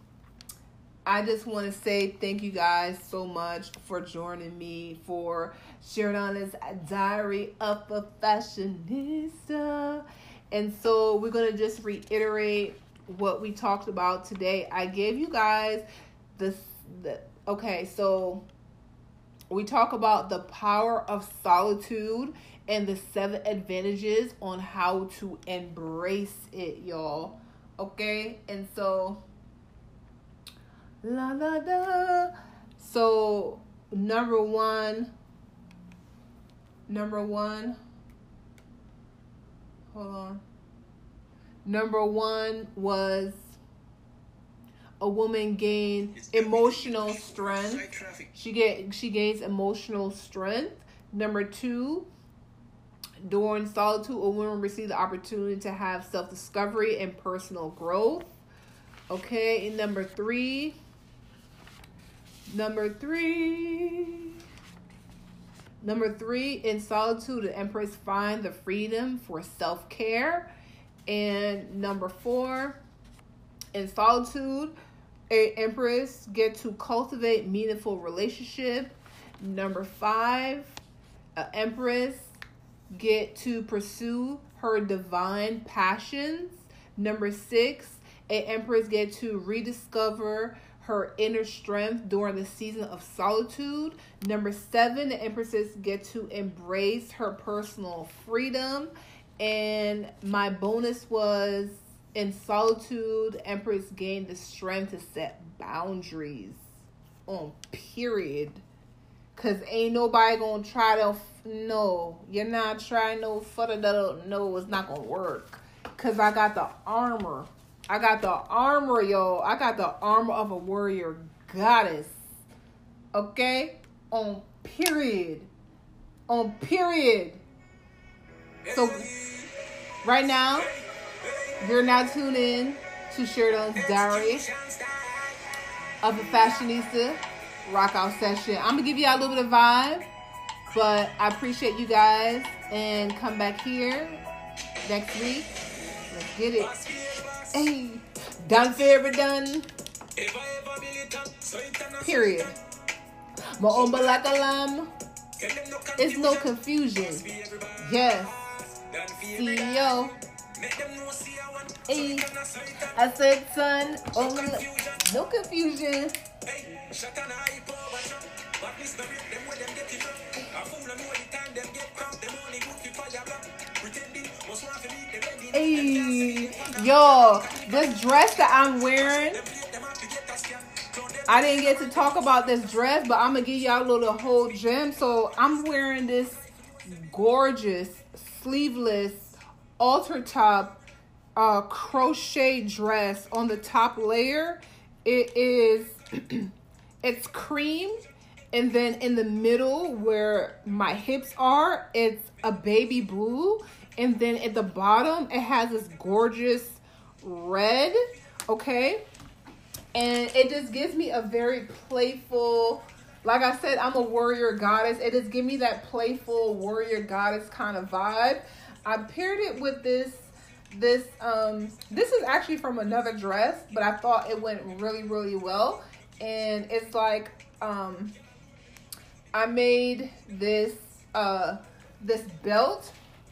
I just want to say thank you guys so much for joining me for Sheridan's Diary of a Fashionista. And so we're going to just reiterate what we talked about today. I gave you guys this, the, okay, so we talk about the power of solitude and the seven advantages on how to embrace it, y'all. Okay? And so, la la la. So, number one, number one, hold on. Number one was a woman gained emotional strength. She get she gains emotional strength. Number two, during solitude, a woman receives the opportunity to have self-discovery and personal growth. Okay, and number three, number three, number three, in solitude, the Empress finds the freedom for self-care. And number four, in solitude, a Empress get to cultivate meaningful relationship. Number five, an Empress get to pursue her divine passions. Number six, a Empress get to rediscover her inner strength during the season of solitude. Number seven, the Empresses get to embrace her personal freedom. And my bonus was, in solitude, Empress gained the strength to set boundaries on period. Because ain't nobody going to try to, no, you're not trying no further, no, it's not going to work. Because I got the armor. I got the armor, yo. I got the armor of a warrior goddess. Okay? On period. On period. So, right now, you're now tuned in to Sheridan's Diary of a Fashionista Rock Out Session. I'm going to give you a little bit of vibe, but I appreciate you guys, and come back here next week. Let's get it. Hey, done for ever done. Period. Maomba like a lamb. It's no confusion. Yes. C E O. Hey, I said, son, oh, no confusion. Hey, yo, this dress that I'm wearing, I didn't get to talk about this dress, but I'm gonna give y'all a little whole gem. So I'm wearing this gorgeous sleeveless altar top uh, crochet dress on the top layer. It is, it's cream, and then in the middle where my hips are, it's a baby blue, and then at the bottom it has this gorgeous red, okay? And it just gives me a very playful, like I said, I'm a warrior goddess. It just gives me that playful warrior goddess kind of vibe. I paired it with this, this, um, this is actually from another dress, but I thought it went really, really well. And it's like, um, I made this, uh, this belt,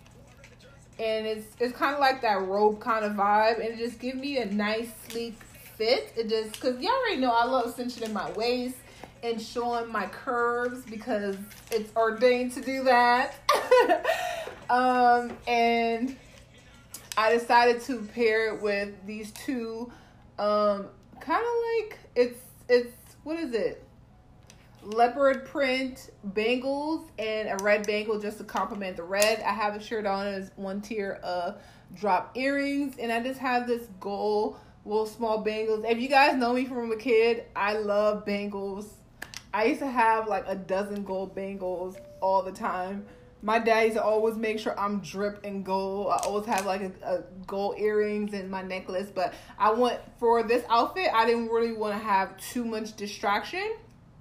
and it's, it's kind of like that robe kind of vibe. And it just gives me a nice, sleek fit. It just, cause y'all already know I love cinching in my waist and showing my curves because it's ordained to do that. um, and I decided to pair it with these two, um, kind of like, it's, it's, what is it? Leopard print bangles and a red bangle just to complement the red. I have a shirt on as one tier of drop earrings, and I just have this gold little small bangles. If you guys know me from a kid, I love bangles. I used to have like a dozen gold bangles all the time. My dad used to always make sure I'm dripped in gold. I always have like a, a gold earrings in my necklace. But I want, for this outfit, I didn't really want to have too much distraction.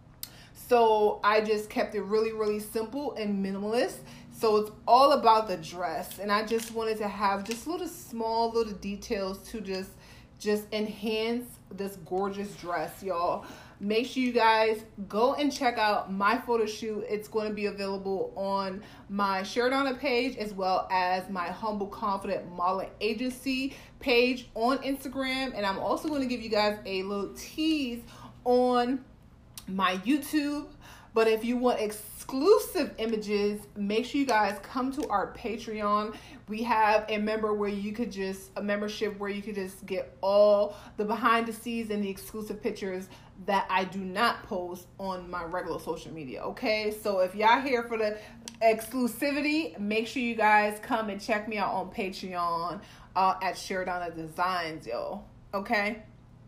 So I just kept it really, really simple and minimalist. So it's all about the dress. And I just wanted to have just little small little details to just, just enhance this gorgeous dress, y'all. Make sure you guys go and check out my photo shoot. It's going to be available on my Sharedonna page as well as my Humble Confident Modeling Agency page on Instagram. And I'm also going to give you guys a little tease on my YouTube. But if you want exclusive images, make sure you guys come to our Patreon. We have a member where you could just, a membership where you could just get all the behind the scenes and the exclusive pictures that I do not post on my regular social media, okay? So if y'all here for the exclusivity, make sure you guys come and check me out on Patreon uh, at Sharedonna Designs, yo, okay?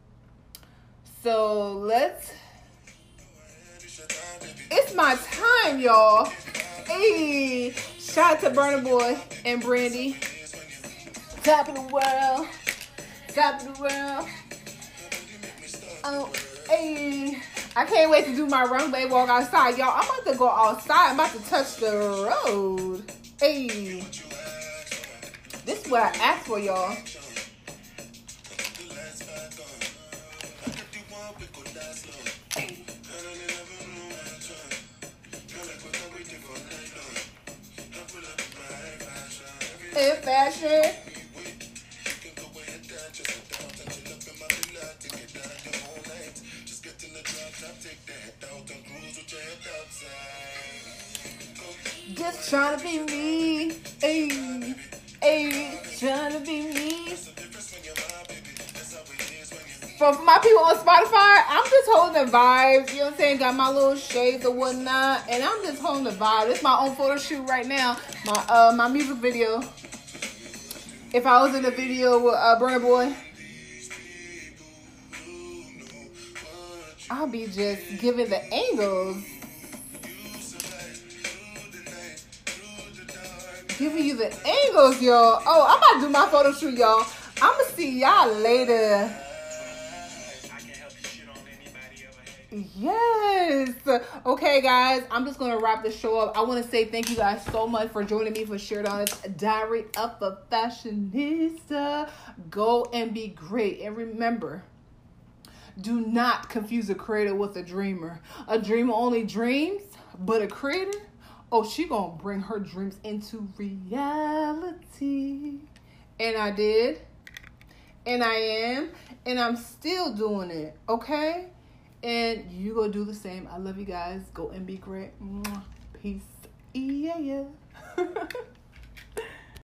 So let's, it's my time, y'all. Hey, shout out to Burna Boy and Brandy. Top of the world, top of the world. Oh, hey, I can't wait to do my runway walk outside, y'all. I'm about to go outside. I'm about to touch the road. Hey, this is what I asked for, y'all. In fashion. Just trying to be me. Ayy, ayy, trying to be me. For my people on Spotify, I'm just holding the vibes. You know what I'm saying? Got my little shades or whatnot, and I'm just holding the vibe. It's my own photo shoot right now. My uh my music video. If I was in a video with uh, Burna Boy, I'll be just giving the angles. Giving you the angles, y'all. Oh, I'm about to do my photo shoot, y'all. I'm going to see y'all later. Yes. Okay, guys, I'm just going to wrap the show up. I want to say thank you guys so much for joining me for Sharedonna's Diary of a Fashionista. Go and be great. And remember, do not confuse a creator with a dreamer. A dreamer only dreams, but a creator oh, she gonna bring her dreams into reality. And I did. And I am. And I'm still doing it. Okay? And you go do the same. I love you guys. Go and be great. Peace. Yeah, yeah.